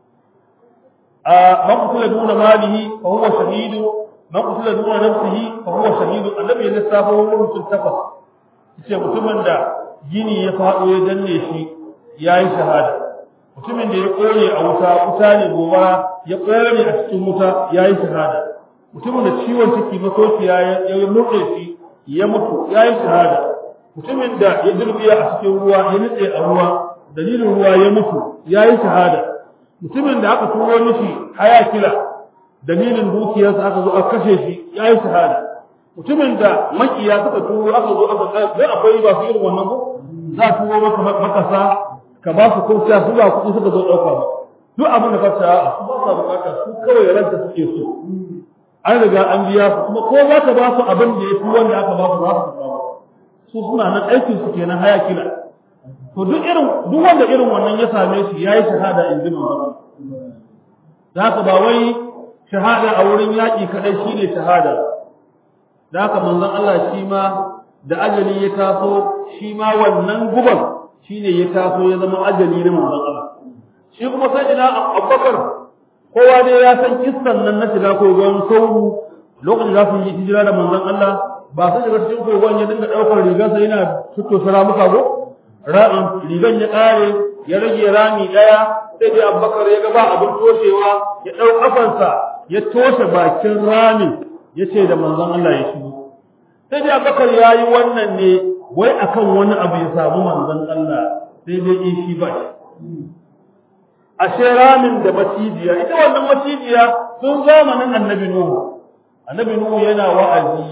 man qutila duna malihi fa huwa shahidu man qutila duna nafsihi fa huwa shahidu annabi ya lissafa wurin takwas yace mutumin da gini ya fado ya danne shi yayi shahada mutumin da ya kone a wuta ne gobara ya kone a cikin wuta yayi shahada mutumin da ciwon ciki masokiya ya murde shi ya mutu yayi shahada mutumin da ya dirbiya a cikin ruwa ya nitse a ruwa dalilin ruwa ya mutu yayi shahada mutumin da aka turo mishi hayakila dalilin dukiyarsa aka zo aka kashe shi yayi shahada mutumin da makiya suka turo aka zo aka kai akwai ba su irin wannan ko za a turo maka makasa ka ba su kurciya su ba kuɗi suka zo ɗauka ba duk abin da ka ce a su ba sa bukata su kawai ranta suke so an riga an biya su kuma ko za ka ba su abin da ya fi wanda aka ba su za su ba su suna nan aikin su kenan haya kila to duk wanda irin wannan ya same shi yayi shahada in ji manzon da haka ba wai shahada a wurin yaƙi kadai shine shahada da haka manzon Allah shi ma da ajali ya taso shi ma wannan guban shine ya taso ya zama ajali na manzon Allah shi kuma sai ina Abubakar kowa dai ya san kissan nan na shiga kogon sauru lokacin da su yi hijira da manzon Allah ba sai daga cikin kogon ya dinga daukar rigar sa yana tutto sara muka go rigan ya ƙare ya rage rami ɗaya sai dai Abubakar ya ga ba abin toshewa ya ɗau ƙafansa ya toshe bakin ramin ya ce da manzon Allah ya shigo sai dai Abubakar ya yi wannan ne wai akan wani abu ya samu manzon Allah sai dai in shi ba shi ashe ramin da macijiya ita wannan macijiya sun zamanin annabi Nuhu yana wa'azi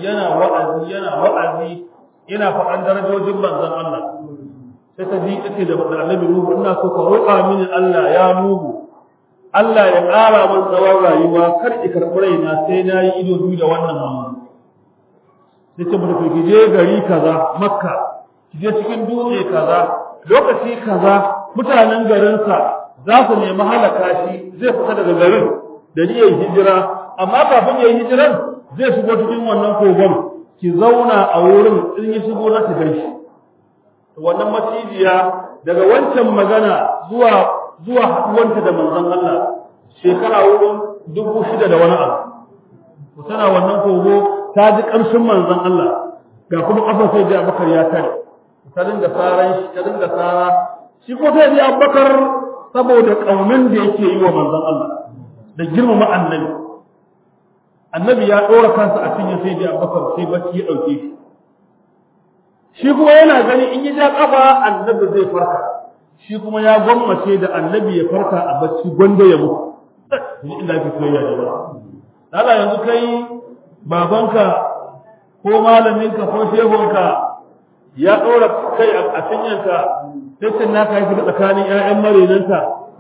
yana faɗan darajojin manzon Allah sai ta ji take da annabi Nuhu ina so ka roƙa mini Allah ya Nuhu Allah ya ƙara min tsawon rayuwa kar ki karɓi raina sai na yi ido biyu da wannan mamman sai ce mutu ki je gari kaza Makka ki je cikin dutse kaza lokaci kaza mutanen garinsa za su nemi halaka shi zai fita daga garin da niyyar hijira amma kafin ya yi hijiran zai shigo cikin wannan kogon ki zauna a wurin in ya shigo za ki gan shi wannan macijiya daga wancan magana zuwa haɗuwanta da manzon Allah shekara wurin 6,000 da wani abu tana wannan kogo ta ji ƙamshin manzon Allah ga kuma ƙafar sai da Abubakar ya tare ta dinga saran shi ta dinga sara shi ko sai da Abubakar saboda ƙaunin da yake yi wa manzon Allah da girmama annabi ya ɗora kansa a cikin sai da Abubakar sai bacci ya ɗauke shi kuma yana gani in yi ja ƙafa annabi zai farka shi kuma ya gwammace da annabi ya farka a bacci gwanda ya mutu ni inda ake soyayya da ba Allah yanzu kai babanka ko malaminka ko shehunka ya ɗora kai a cinyanka sai cin naka ya shiga tsakanin ƴaƴan marenanka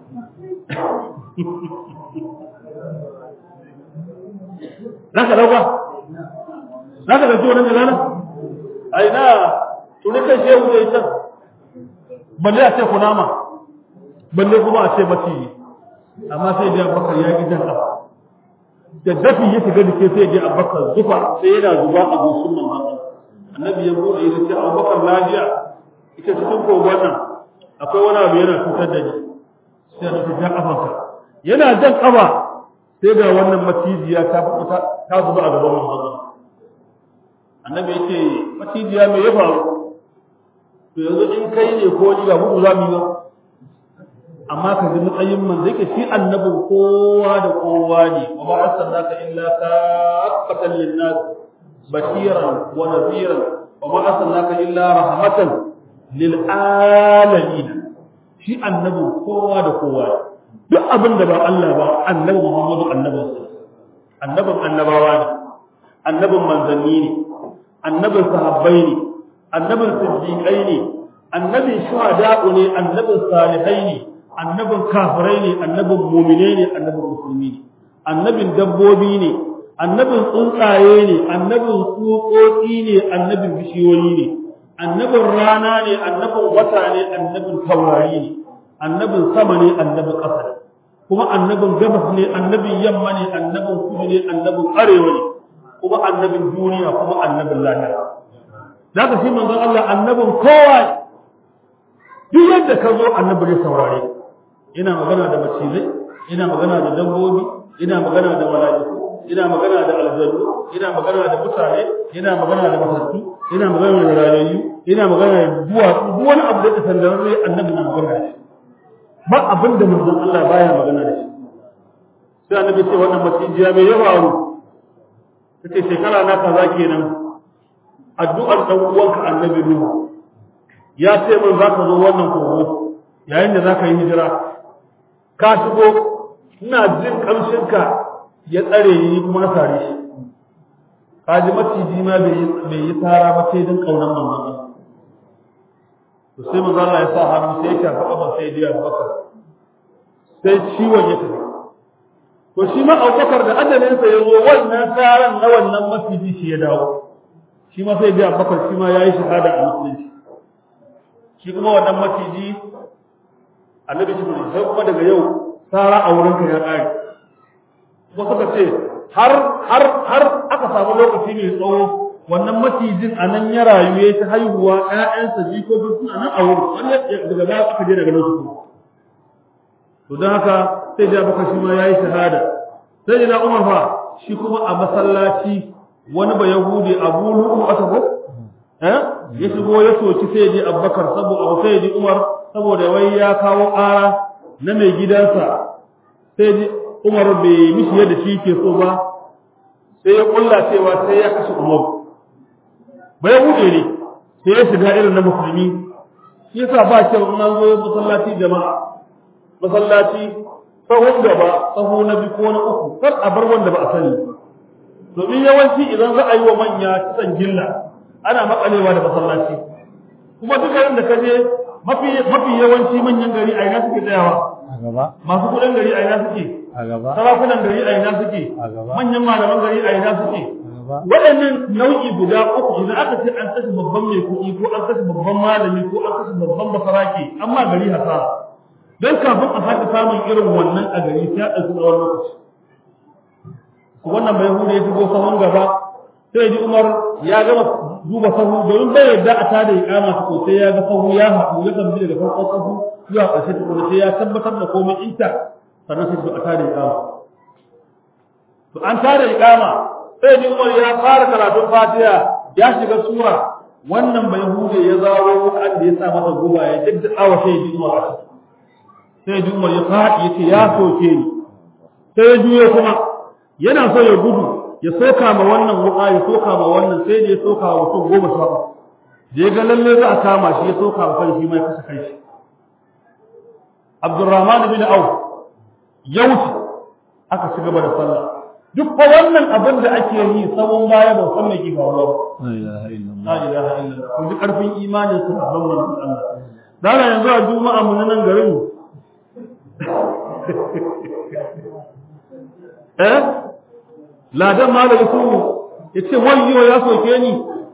zaka dauka zaka dauki wannan galana ai na tuni kai shehu da ita balle a ce kunama balle kuma a ce maciji amma sai da Abubakar ya gidan kafa da dafi ya shiga dake sai da Abubakar zufa sai yana zuba a goshin manzon annabi ya bude ya ce Abubakar lafiya ita cikin kogon nan akwai wani abu yana cutar da ni sai da ta kafanka yana jan kafa sai ga wannan macijiya ta zuba a gaban manzon annabi ya ce macijiya me ya faru to yanzu in kai ne ko ni ba gudu za mu yi ba amma ka ji matsayin man zai shi annabin kowa da kowa ne wa ba arsalnaka illa kaffatan lin-nas bashiran wa nadhiran wa ma arsalnaka illa rahmatan lil-alamin shi annabin kowa da kowa duk abin da ba Allah ba annabi Muhammadu annabin annabawa ne annabin manzanni ne annabin sahabbai ne annabin siddiqai ne annabin shuhada'u ne annabin salihai ne annabin kafirai ne annabin mu'mine ne annabin musulmi ne annabin dabbobi ne annabin tsuntsaye ne annabin tsutsotsi ne annabin bishiyoyi ne annabin rana ne annabin wata ne annabin taurari ne annabin sama ne annabin ƙasa ne kuma annabin gabas ne annabin yamma ne annabin kudu ne annabin arewa ne kuma annabin duniya kuma annabin lahira zaka shi manzon Allah annabin kowa duk yadda ka zo annabi ne saurare ina magana da macizai ina magana da dabbobi ina magana da mala'iku ina magana da aljannu ina magana da mutane ina magana da matattu ina magana da rayayyu ina magana da duwatsu duk wani abu da ka san da annabi na magana da shi ba abin da manzon Allah baya magana da shi sai annabi ce wannan macijiya me ya faru kace shekara na kaza kenan addu'ar dan uwanka annabi Nuhu ya ce mun zaka zo wannan kogo yayin da zaka yi hijira ka shigo ina jin kamshinka ya tsare ni kuma na sare shi kaji maciji ma bai yi tsara ba sai din kaunan manzon Allah to sai manzon Allah ya sa hannu sai ya shafa kafa sai ya Abubakar sai ciwon ya tafi to shi ma Abubakar da ajalinsa ya zo wannan tsaran na wannan maciji shi ya dawo shi ma sai ya Abubakar shi ma yayi shahada a musulunci shi kuma wannan maciji annabi shi ne sai kuma daga yau tsara a wurinka ya ƙare ko suka ce har aka samu lokaci mai tsawo wannan macijin a nan ya rayu ya ta haihuwa ƴaƴansa jikokin suna nan a wurin wani daga baya aka je daga nan su to don haka sai da baka shi ma yayi shahada sai da Umar fa shi kuma a masallaci wani ba yahudi Abu Lu'u aka ko ya shigo ya soki sayyidi Abubakar saboda sayyidi Umar saboda wai ya kawo ƙara na mai gidansa sayyidi Umar bai mishi yadda shi ke so ba sai ya kulla cewa sai ya kashe Umar bai hude ne sai ya shiga irin na musulmi shi yasa ba kyau in an zo masallaci jama'a masallaci sahun gaba sahu na biyu ko na uku kar a bar wanda ba a sani domin yawanci idan za a yi wa manya kisan gilla ana makalewa da masallaci kuma duk garin da ka je mafi yawanci manyan gari a ina suke tsayawa
a gaba
masu kudin gari a ina suke
a gaba
sarakunan gari a ina suke
a gaba
manyan malaman gari a ina suke
a gaba
waɗannan nau'i guda uku idan aka ce an kashe babban mai kuɗi ko an kashe babban malami ko an kashe babban basarake amma gari hasara don kafin a sake samun irin wannan a gari sai a ɗauki tsawon lokaci wannan bai hude ya shigo sahun gaba sai ji Umar ya gama duba sahu domin bai yarda a tada iqama ko sai ya ga sahu ya haɗu ya kan bi daga farkon sahu zuwa ƙarshe tukuna sai ya tabbatar da komai inta sannan sai a tada iqama to an tada iqama sai ji Umar ya fara karatun Fatiha ya shiga sura wannan bai hude ya zawo wukan da ya sa masa guba ya jaddada wa sai ji Umar sai ji Umar ya faɗi ya ce ya soke ni sai ya juyo kuma yana so ya gudu ya soka ma wannan wuka ya soka ma wannan sai da ya soka wa mutum 10 da ya ga lalle za a kama shi ya soka wa kan shi mai kashe kai shi Abdurrahman bin Auf yauci aka ci gaba da sallah duk fa wannan abin da ake yi sabon baya ba san me ke faruwa
la ilaha illallah
la ilaha illallah kun ji karfin imanin su a zaman Allah dala yanzu a juma'a mun nan garin ladan malam su ya ce wayyo ya soke ni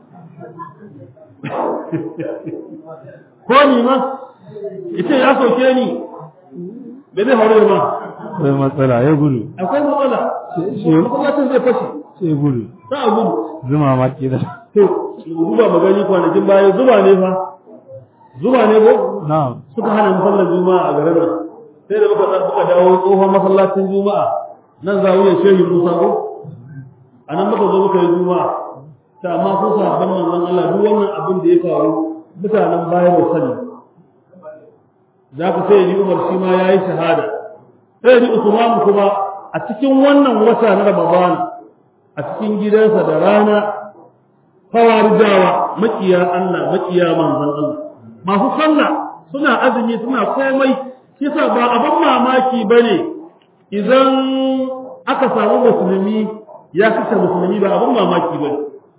ko ni ma ya ce ya soke ni bai zai haure ma
akwai matsala ya gudu
akwai matsala masallacin zai fashe
sai gudu
za a gudu
zuma ma kila
to zuba magani kwanakin baya zuba ne fa zuba ne ko
na'am
suka hana musallar juma'a a garin nan sai da suka dawo tsohon masallacin juma'a nan zawiyar shehi Musa ko anan muka zo muka yi juma'a ta amma ko sabon manzon Allah duk wannan abin da ya faru mutanen baya ba sani zaka sai ni Umar shi ma yayi shahada sai ni Usman kuma a cikin wannan wata na Ramadan a cikin gidansa da rana fawarijawa makiya Allah makiya manzon Allah masu sallah suna azumi suna komai kisa ba abin mamaki bane idan aka samu musulmi ya kashe musulmi ba abin mamaki bane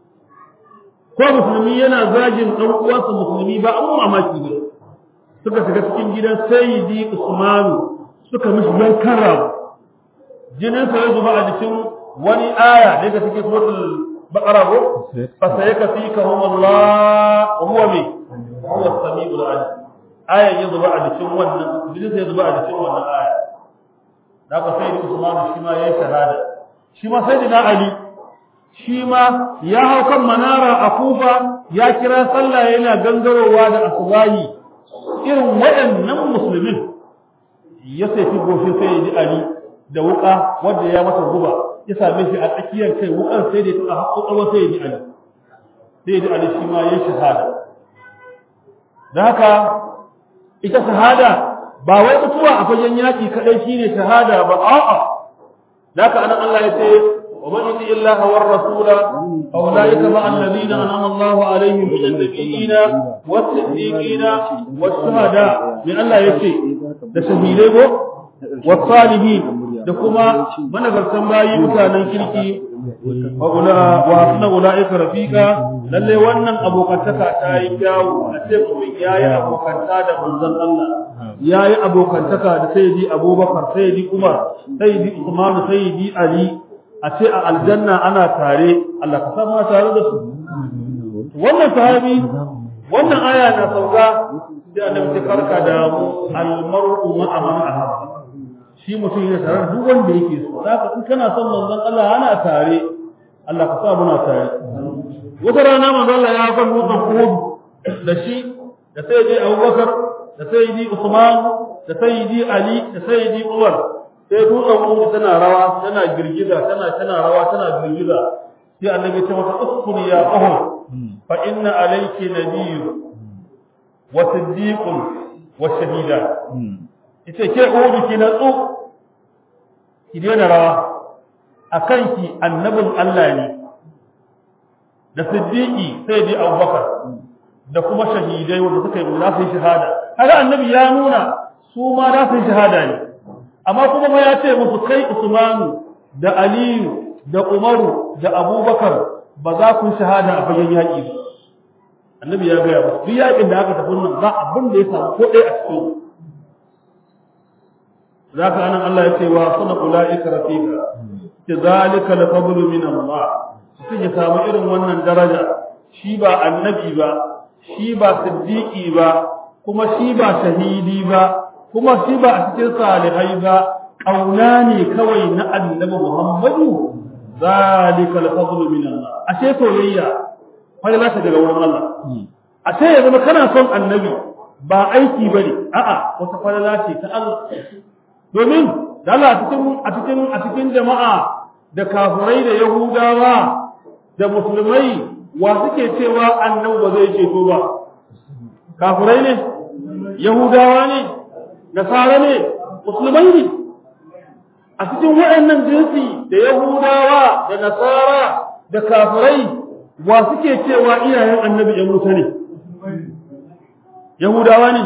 ko musulmi yana zagin dan uwansa musulmi ba abin mamaki bane suka shiga cikin gidan Sayyidi Usman suka mishi yankan rabu jinin sa ya zuba a jikin wani aya daga cikin suratul baqara ko fa sayakfikahum Allah huwa mi huwa as-sami'ul alim aya ya zuba a jikin wannan jinin sa ya zuba a jikin wannan aya da ka Sayyidi Usman shi ma yayi shahada shi ma Sayyidina Ali shi ma ya hau kan manara a Kufa ya kira sallah yana gangarowa da asubahi irin waɗannan musulmin ya saifi goshin Sayyidi Ali da wuka wanda ya masa guba ya same shi a tsakiyar kai wukan sai da ta haƙo tsawon Sayyidi Ali Sayyidi Ali shi ma yayi shahada da haka ita shahada ba wai mutuwa a fagen yaki kadai shine shahada ba a'a daka anan Allah ya ce wa man yuti illaha war rasula fa ulaika ma alladhina an'ama Allahu alaihim min an-nabiyina was-siddiqina wash-shuhada min Allah yace da shahidai go was-salihin da kuma managartan bayi mutanen kirki wa hasna ulaika rafiqa lalle wannan abokantaka ta yi kyawu a ce mutum yayi abokanta da manzon Allah yayi abokantaka da sayyidi Abubakar sayyidi Umar sayyidi Uthman sayyidi Ali a ce a aljanna ana tare Allah ka sa mu tare da su wannan sahabi wannan aya na sauka da annabi ta karka da mu almar'u ma'a man ahabba shi mutum yana tare duk wanda yake so zaka in kana son manzon Allah ana tare Allah ka sa muna tare wata rana manzon Allah ya kan mutan Uhud da shi da sayyidi Abubakar da sayyidi Usman da sayyidi Ali da sayyidi Umar sai dutsen Uhud tana rawa tana girgiza tana rawa tana girgiza sai annabi ya ce mata uskuni ya Uhud fa inna alayki nabiyyun wa siddiqun wa shahida ita ke Uhud ki natsu ki daina rawa akan ki annabin Allah ne da siddiqi sai dai Abubakar da kuma shahidai wanda suka yi za su yi shahada kaga annabi ya nuna su ma za su yi shahada ne amma kuma fa ya ce musu kai Usmanu da Aliyu da Umaru da Abubakar ba za ku shahada a fagen yaƙi ba annabi ya gaya musu duk yaƙin da aka tafi nan ba abin da ya samu ko ɗaya a cikin zaka anan Allah ya ce wa sana ulaika rafiqa kizalika al-fadlu min Allah sai ya samu irin wannan daraja shi ba annabi ba shi ba siddiqi ba kuma shi ba shahidi ba kuma shi ba a cikin salihai ba kauna ne kawai na annabi Muhammadu zalika al-fadlu min Allah ashe soyayya fara za ta daga wurin Allah ashe yanzu kana son annabi ba aiki bane a'a wata falala ce ta Allah domin dala a cikin jama'a da kafirai da yahudawa da musulmai wa suke cewa annabi ba zai ceto ba kafirai ne yahudawa ne nasara ne musulmai ne a cikin waɗannan jinsi da yahudawa da nasara da kafirai wa suke cewa iyayen annabi yan wuta ne yahudawa ne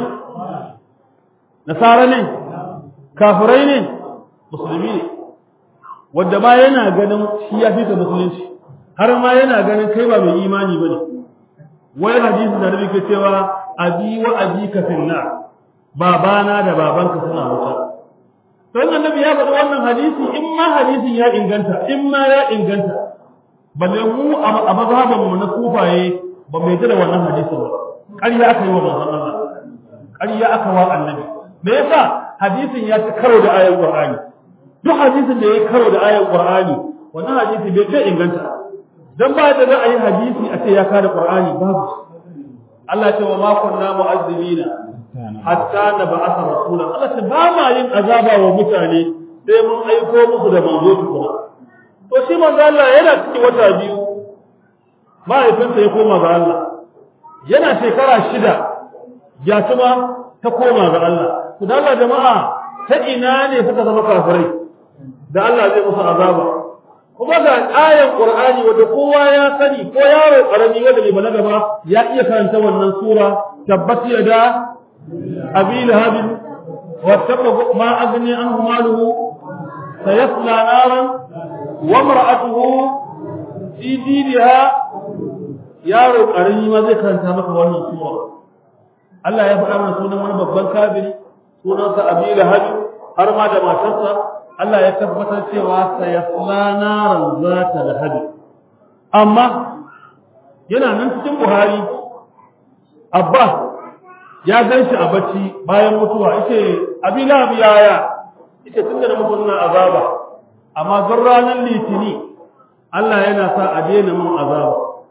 nasara ne kafirai ne musulmi ne wanda ma yana ganin shi ya fita musulunci har ma yana ganin kai ba mai imani bane wai hadisi da nabi ke cewa abi wa abika finna babana da babanka suna wuta to annabi ya faɗa wannan hadisi in ma hadisin ya inganta balle mu a mazhaban mu na kufaye ba mai da wannan hadisin ba ƙarya aka yi wa manzon Allah ƙarya aka wa annabi me yasa hadisin ya ci karo da ayar Qur'ani duk hadisin da ya karo da ayar Qur'ani wannan hadisi bai ce inganta dan ba da ra'ayin hadisi a ce ya kada Qur'ani babu Allah ce wa ma kunna mu'azzibina hatta nab'atha rasula Allah ce ba ma yin azaba wa mutane sai mun aiko musu da manzo tukuna to shi manzo Allah yana cikin wata biyu mahaifinsa ya koma ga Allah yana shekara 6 ya kuma ta koma ga Allah to da Allah jama'a ta ina ne suka zama kafirai da Allah zai musu azaba kuma ga ayan Qur'ani wanda kowa ya sani ko yaro karami wanda bai balaga ba ya iya karanta wannan sura tabbat yada abi lahab wa tabba ma aghni anhu maluhu sayasla naran wa imra'atuhu fi diniha yaro karami ma zai karanta maka wannan sura Allah ya faɗa mana sunan wani babban kafiri sunansa abi lahab har ma da matarsa Allah ya tabbatar cewa sayasla naran zata lahab amma yana nan cikin Buhari Abba ya ganshi a bacci bayan mutuwa yace abi lahab yaya yace tunda mutum na azaba amma zan ranar litini Allah yana sa a daina mun azaba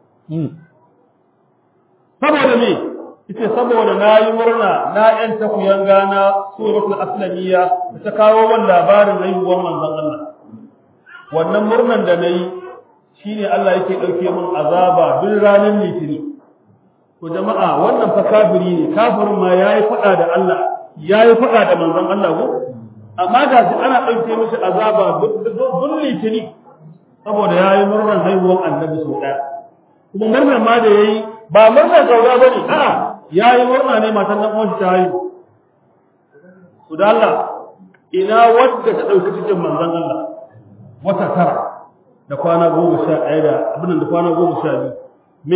saboda me yace saboda nayi murna na yan takuyan gana suratul aslamiyya ta kawo wannan labarin haihuwar manzon Allah wannan murnan da nayi shine Allah yake dauke min azaba duk ranar litini to jama'a wannan fa kafiri ne kafirin ma yayi fada da Allah yayi fada da manzon Allah ko amma ga shi ana dauke mishi azaba duk litini saboda yayi murnan haihuwar annabi sau daya kuma murnan ma da yayi ba murnan gauga bane a'a yayi murna ne matan nan uwan ta haihu to da Allah ina wadda ta dauki cikin manzon Allah wata tara da kwana 11 da abin da kwana 12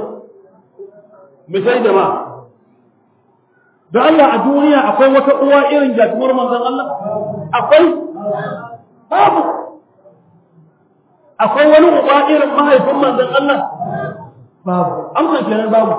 me kai jama'a da Allah a duniya akwai wata uwa irin jatumar manzon Allah akwai babu akwai wani uba irin mahaifin manzon Allah babu amsa kenan babu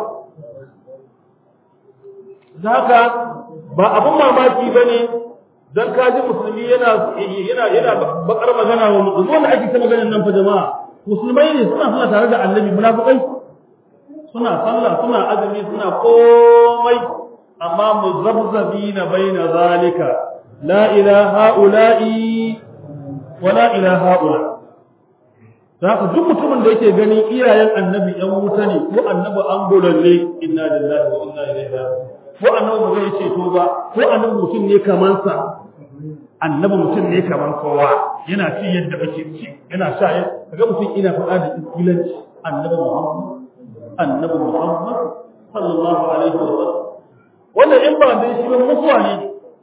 zaka ba abun mamaki bane dan kaji musulmi yana bakar magana wa musulmi wanda ake ta maganar nan fa jama'a musulmai ne suna tare da annabi munafikai suna sallah suna azumi suna komai amma muzabzabina baina zalika la ilaha ula'i wa la ilaha ula haka duk mutumin da yake gani iyayen annabi ɗan wuta ne ko annabi an golalle inna lillahi wa inna ilaihi raji'un ko annabi ba zai ceto ba ko annabi mutum ne kaman sa annabi mutum ne kaman kowa yana ci yadda ake ci yana sha kaga mutum ina faɗa da iskilanci annabi Muhammad sallallahu alaihi wa sallam wannan in ba da shi ba mutuwa ne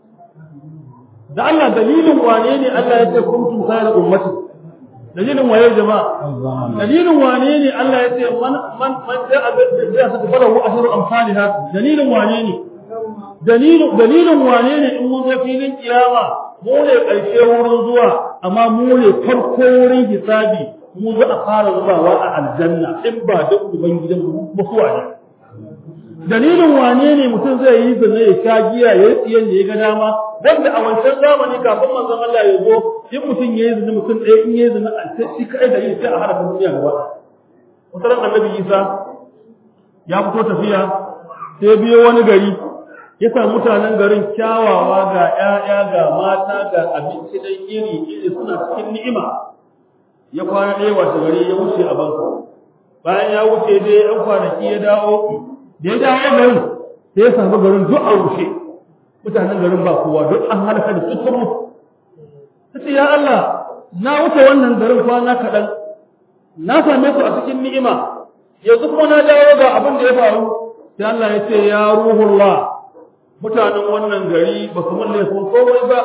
da Allah dalilin wane ne Allah ya ce kuntum khayra ummati dalilin waye jama'a dalilin wane ne Allah ya ce man ja'a bil hasanati falahu ashru amsalha dalilin wane ne dalilin wane ne in mun ga filin kiyama mu ne karshe wurin zuwa amma mu ne farko wurin hisabi mu za a fara zubawa a aljanna in ba da ubangidan mutuwa ne dalilin wane ne mutum zai yi zina ya sha giya ya yi tsiyan da ya ga dama wanda a wancan zamani kafin manzon Allah ya zo in mutum ya yi zina mutum ɗaya in ya yi zina shi kai da yi sai a harafin duniya gaba wata ran annabi Isa ya fito tafiya sai biyo wani gari ya sa mutanen garin kyawawa ga ƴaƴa ga mata ga abinci dai iri suna cikin ni'ima ya kwana ɗaya washe gari ya wuce a bansa bayan ya wuce dai ɗan kwanaki ya dawo da ya dawo garin sai ya samu garin duk a rushe mutanen garin ba kowa duk an halaka da sun mutu sai ya Allah na wuce wannan garin kwana kaɗan na same su a cikin ni'ima yanzu kuma na dawo ga abin da ya faru sai Allah ya ce ya ruhullah mutanen wannan gari ba su mulle sun komai ba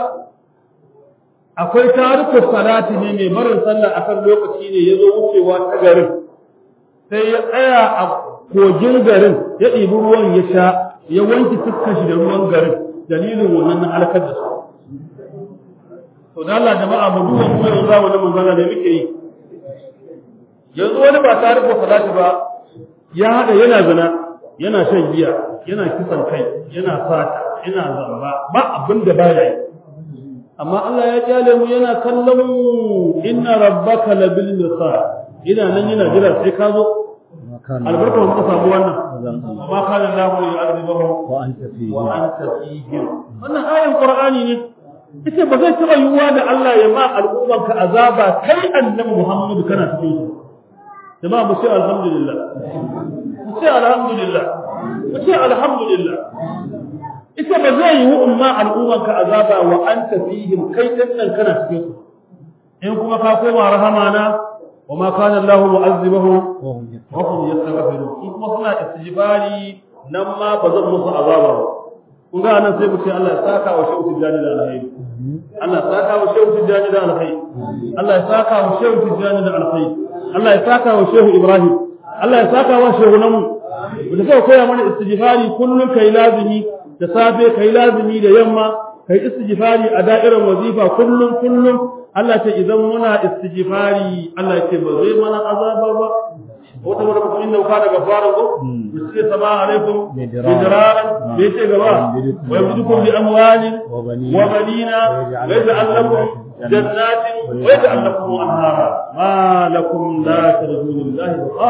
akwai tarihin salati ne mai barin sallah akan lokaci ne ya zo wucewa ta garin sai ya tsaya a kogin garin ya ɗibi ruwan ya sha ya wanke fuskar shi da ruwan garin dalilin wannan na halakar da su to da Allah jama'a mu duba mu yanzu zamanin manzana da muke yi yanzu wani ba tare da salati ba ya hada yana zina yana shan giya yana kisan kai yana fata yana zamba ba abin da baya yi amma Allah ya kyale mu yana kallon mu inna rabbaka labil mirsad ina nan yana jira sai ka zo albarka mu samu wannan amma kana Allahu yu'adhibuhum wa anta fihim wannan ayan qur'ani ne ita ba zai taba yiwuwa da Allah ya ma al'umman ka azaba kai annabi Muhammad kana cikin su jama'a mu ce alhamdulillah mu ce alhamdulillah mu ce alhamdulillah ita ba zai yiwu umma al'umman ka azaba wa anta fihim kai dinnan kana cikin su in kuma ka koma rahamana وما كان الله معذبهم وهم يستغفرون kuma suna istijbari nan ma ba zan musu azaba ba kun ga nan sai mu ce Allah ya saka wa shehu tijani da alkhairi Allah ya saka wa shehu tijani da alkhairi Allah ya saka wa shehu tijani da alkhairi Allah ya saka wa shehu Ibrahim Allah ya saka wa shehu namu da kai koya mana istijbari kullun kai lazimi da safe kai lazimi da yamma kai istijbari a da'irar wazifa kullun Allah ce idan muna istighfari Allah ce ba zai mana azaba ba wata wata kuma inda ka daga fara ko sai sama alaikum bijran bai ce gaba wa yamdukum bi amwalin wa banina wa yaj'al lakum jannatin wa yaj'al lakum anhara ma lakum la tarjuna lillahi wa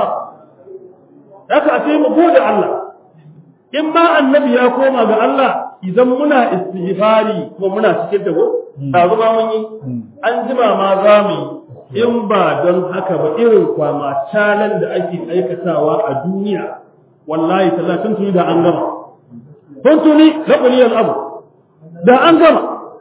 haka a ce mu gode Allah in ma annabi ya koma ga Allah idan muna istighfari kuma muna cikin dago da zuma mun yi an jima ma za mu in ba don haka ba irin kwama calan da ake aikatawa a duniya wallahi talatin tuni da an gama tun tuni da kuliyar abu da an gama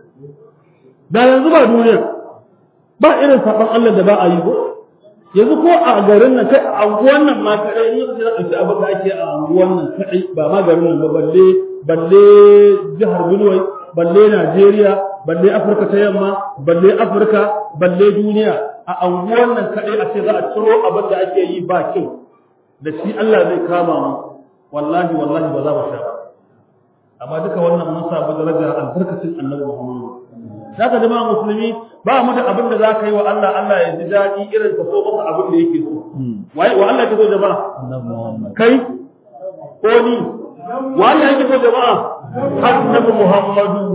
da yanzu ba duniya ba irin saban Allah da ba a yi ko yanzu ko a garin nan kai a anguwan nan ma kadai in ka ji abin da ake a anguwan nan kai ba ma garin nan ba balle jihar Benue balle Najeriya balle Afirka ta yamma balle Afirka balle duniya a anguwan nan kadai a ce za a ciro abin da ake yi ba kyau da shi Allah zai kama mu wallahi ba za mu sha amma duka wannan mun samu darajar albarkacin Annabi Muhammad zaka jama'a musulmi ba mu da abin da zaka yi wa Allah Allah ya ji dadi irin ka so masa abin da yake so wai wa Allah ka so jama'a kai ko ni wa Allah yake so jama'a Annabi Muhammadu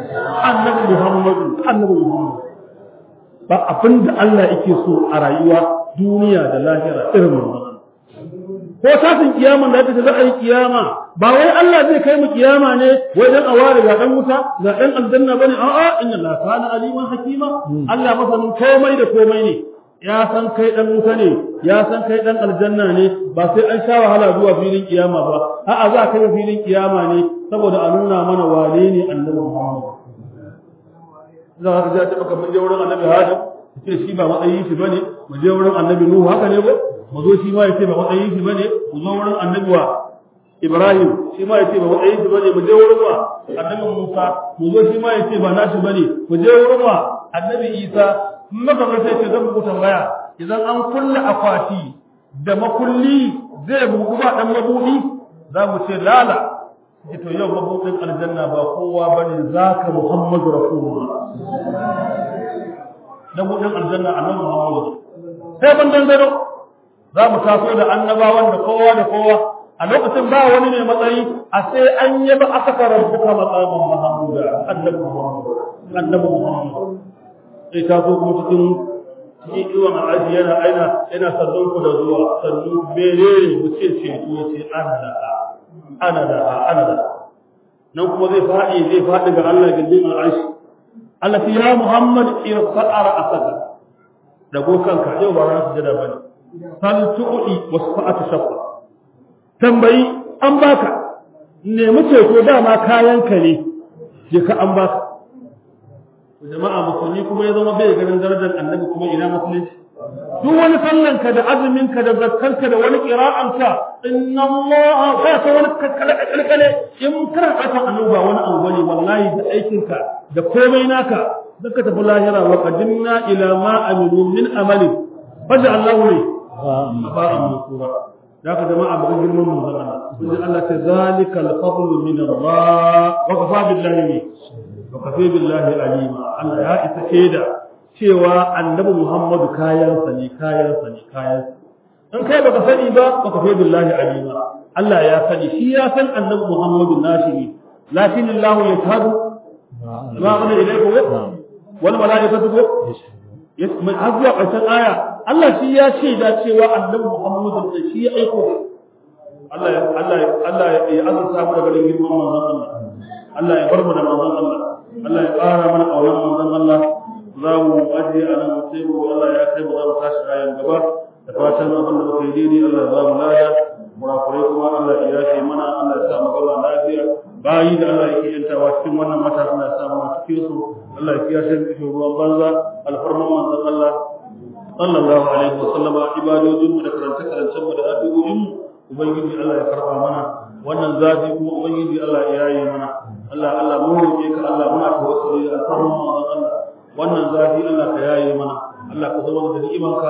ba abin da Allah yake so a rayuwa duniya da lahira irin wannan ko tashin kiyama da take za a yi kiyama ba wai Allah zai kai mu kiyama ne wai dan aware ga dan wuta ga dan aljanna bane a'a inna Allah kana aliman hakima Allah masanin komai da komai ne ya san kai dan wuta ne ya san kai dan aljanna ne ba sai an sha wahala zuwa filin kiyama ba a'a za ka yi filin kiyama ne saboda a nuna mana wane ne annabi Muhammad za ka ga ta baka mun je wurin annabi Adam ce shi ba matsayin shi bane mu je wurin annabi Nuhu haka ne ko mu zo shi ma yace ba matsayin shi bane mu zo wurin annabi wa Ibrahim shi ma yace ba matsayin shi bane mu je wurin wa annabi Musa mu zo shi ma yace ba nashi bane mu je wurin wa annabi Isa maka ga sai ce zan muku tambaya idan an kulle akwati da makulli zai bugu ba dan mabudi za mu ce lala to yau mabudin aljanna ba kowa bane zaka Muhammadu Rasulullah da mabudin aljanna annabi Muhammad sai ban dangaro za mu taso da annabawan da kowa a lokacin ba wani ne matsayi a sai an yaba aka karbuka maqaman Muhammad annabi Muhammad sai ta zo kuma cikin zuwa ma'aji yana sannan ku da zuwa sannu berere mu ce to sai ana da nan kuma zai faɗi ga Allah gindin al'arshi Allah ya Muhammad irfa'ara asaka dago kanka yau ba ran sujada bane sal tu'i wasfa'atu shafa tambayi an baka nemi ceto dama kayanka ne je ka an baka jama'a musulmi kuma ya zama bai ganin darajar annabi kuma ina musulunci duk wani sallanka da azuminka da zakkanka da wani qira'anka inna allaha fa ta wani kalkale in kana fatan annuba wani abu bane wallahi da aikinka da komai naka zaka tafi lahira wa qadimna ila ma amilu min amali faja allahu ne ba amsura zaka jama'a ba girman mun zama kun ji Allah ta zalika al-fadlu min Allah wa kafa billahi kafe billahi alima Allah ya isa shaida cewa annabi Muhammadu kayansa ne in kai baka sani ba kafe billahi alima Allah ya sani shi ya san annabi Muhammadu nashi ne lakin Allah ya tadu ma ana ilaiku wal malaikatu yasma azwa qatan aya Allah shi ya shaida cewa annabi Muhammadu da shi ya aiko Allah ya azurta mu daga girman manzon Allah ya bar mu da manzon Allah Allah ya ƙara mana ƙaunar manzon Allah za mu ajiye a nan sai mu Allah ya kai mu za mu tashi ayan gaba da fatan abin da muka yi daidai Allah ya ba mu lada murakurai kuma Allah ya yashe mana Allah ya sa mu gaba lafiya bayi da Allah yake yantawa cikin wannan mata Allah ya sa mu cikin su Allah ya kiyashe mu ruwan banza alfarman manzon Allah sallallahu alaihi wa sallama ibadojin mu da karance mu da addu'o'in mu ubangiji Allah ya karba mana wannan zafi kuma ubangiji Allah ya yaye mana Allah mun roƙe ka Allah muna tawassuli da alfarman Allah wannan zafi Allah ka yaye mana Allah ka zama da ni'imanka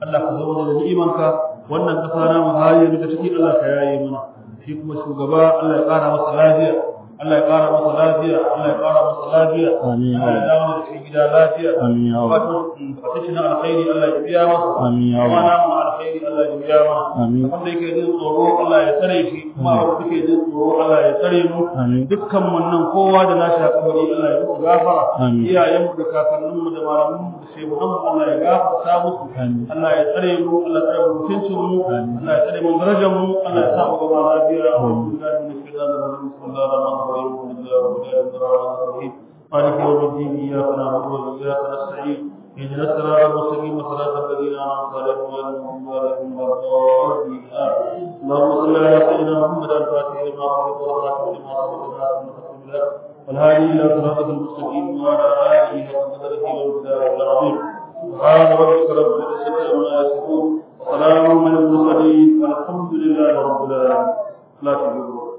wannan kasa na mu haye da take Allah ka yaye mana shi kuma shugaba Allah ya ƙara masa lafiya Allah ya ƙara masa lafiya amin Allah ya dawo da shi gida lafiya amin ya wato fatishina alkhairi Allah ya biya masa amin ya wana mu alkhairi Allah ya biya masa amin wanda yake jin tsoro Allah ya tsare shi kuma wanda yake jin tsoro Allah ya tsare mu dukkan wannan kowa da nashi hakuri Allah ya musu gafara iyayen mu da kakannin mu da malaman mu da shehunan mu Allah ya gafarta musu Allah ya tsare mu Allah ya tsare mutuncin mu Allah ya tsare mu darajar mu Allah ya sa mu gaba lafiya alhamdulillah min shaitanir rajim sallallahu مالك يوم الدين إياك نعبد وإياك نستعين اهدنا الصراط المستقيم صراط الذين أنعمت عليهم غير المغضوب عليهم ولا الضالين اللهم صل على سيدنا محمد الفاتح لما أغلق والخاتم لما سبق الناس من خاتم الله والهادي إلى صراطك المستقيم وعلى آله وقدره ومقداره العظيم سبحان ربك رب العزة عما يصفون وسلام على المرسلين والحمد لله رب العالمين لا تجوز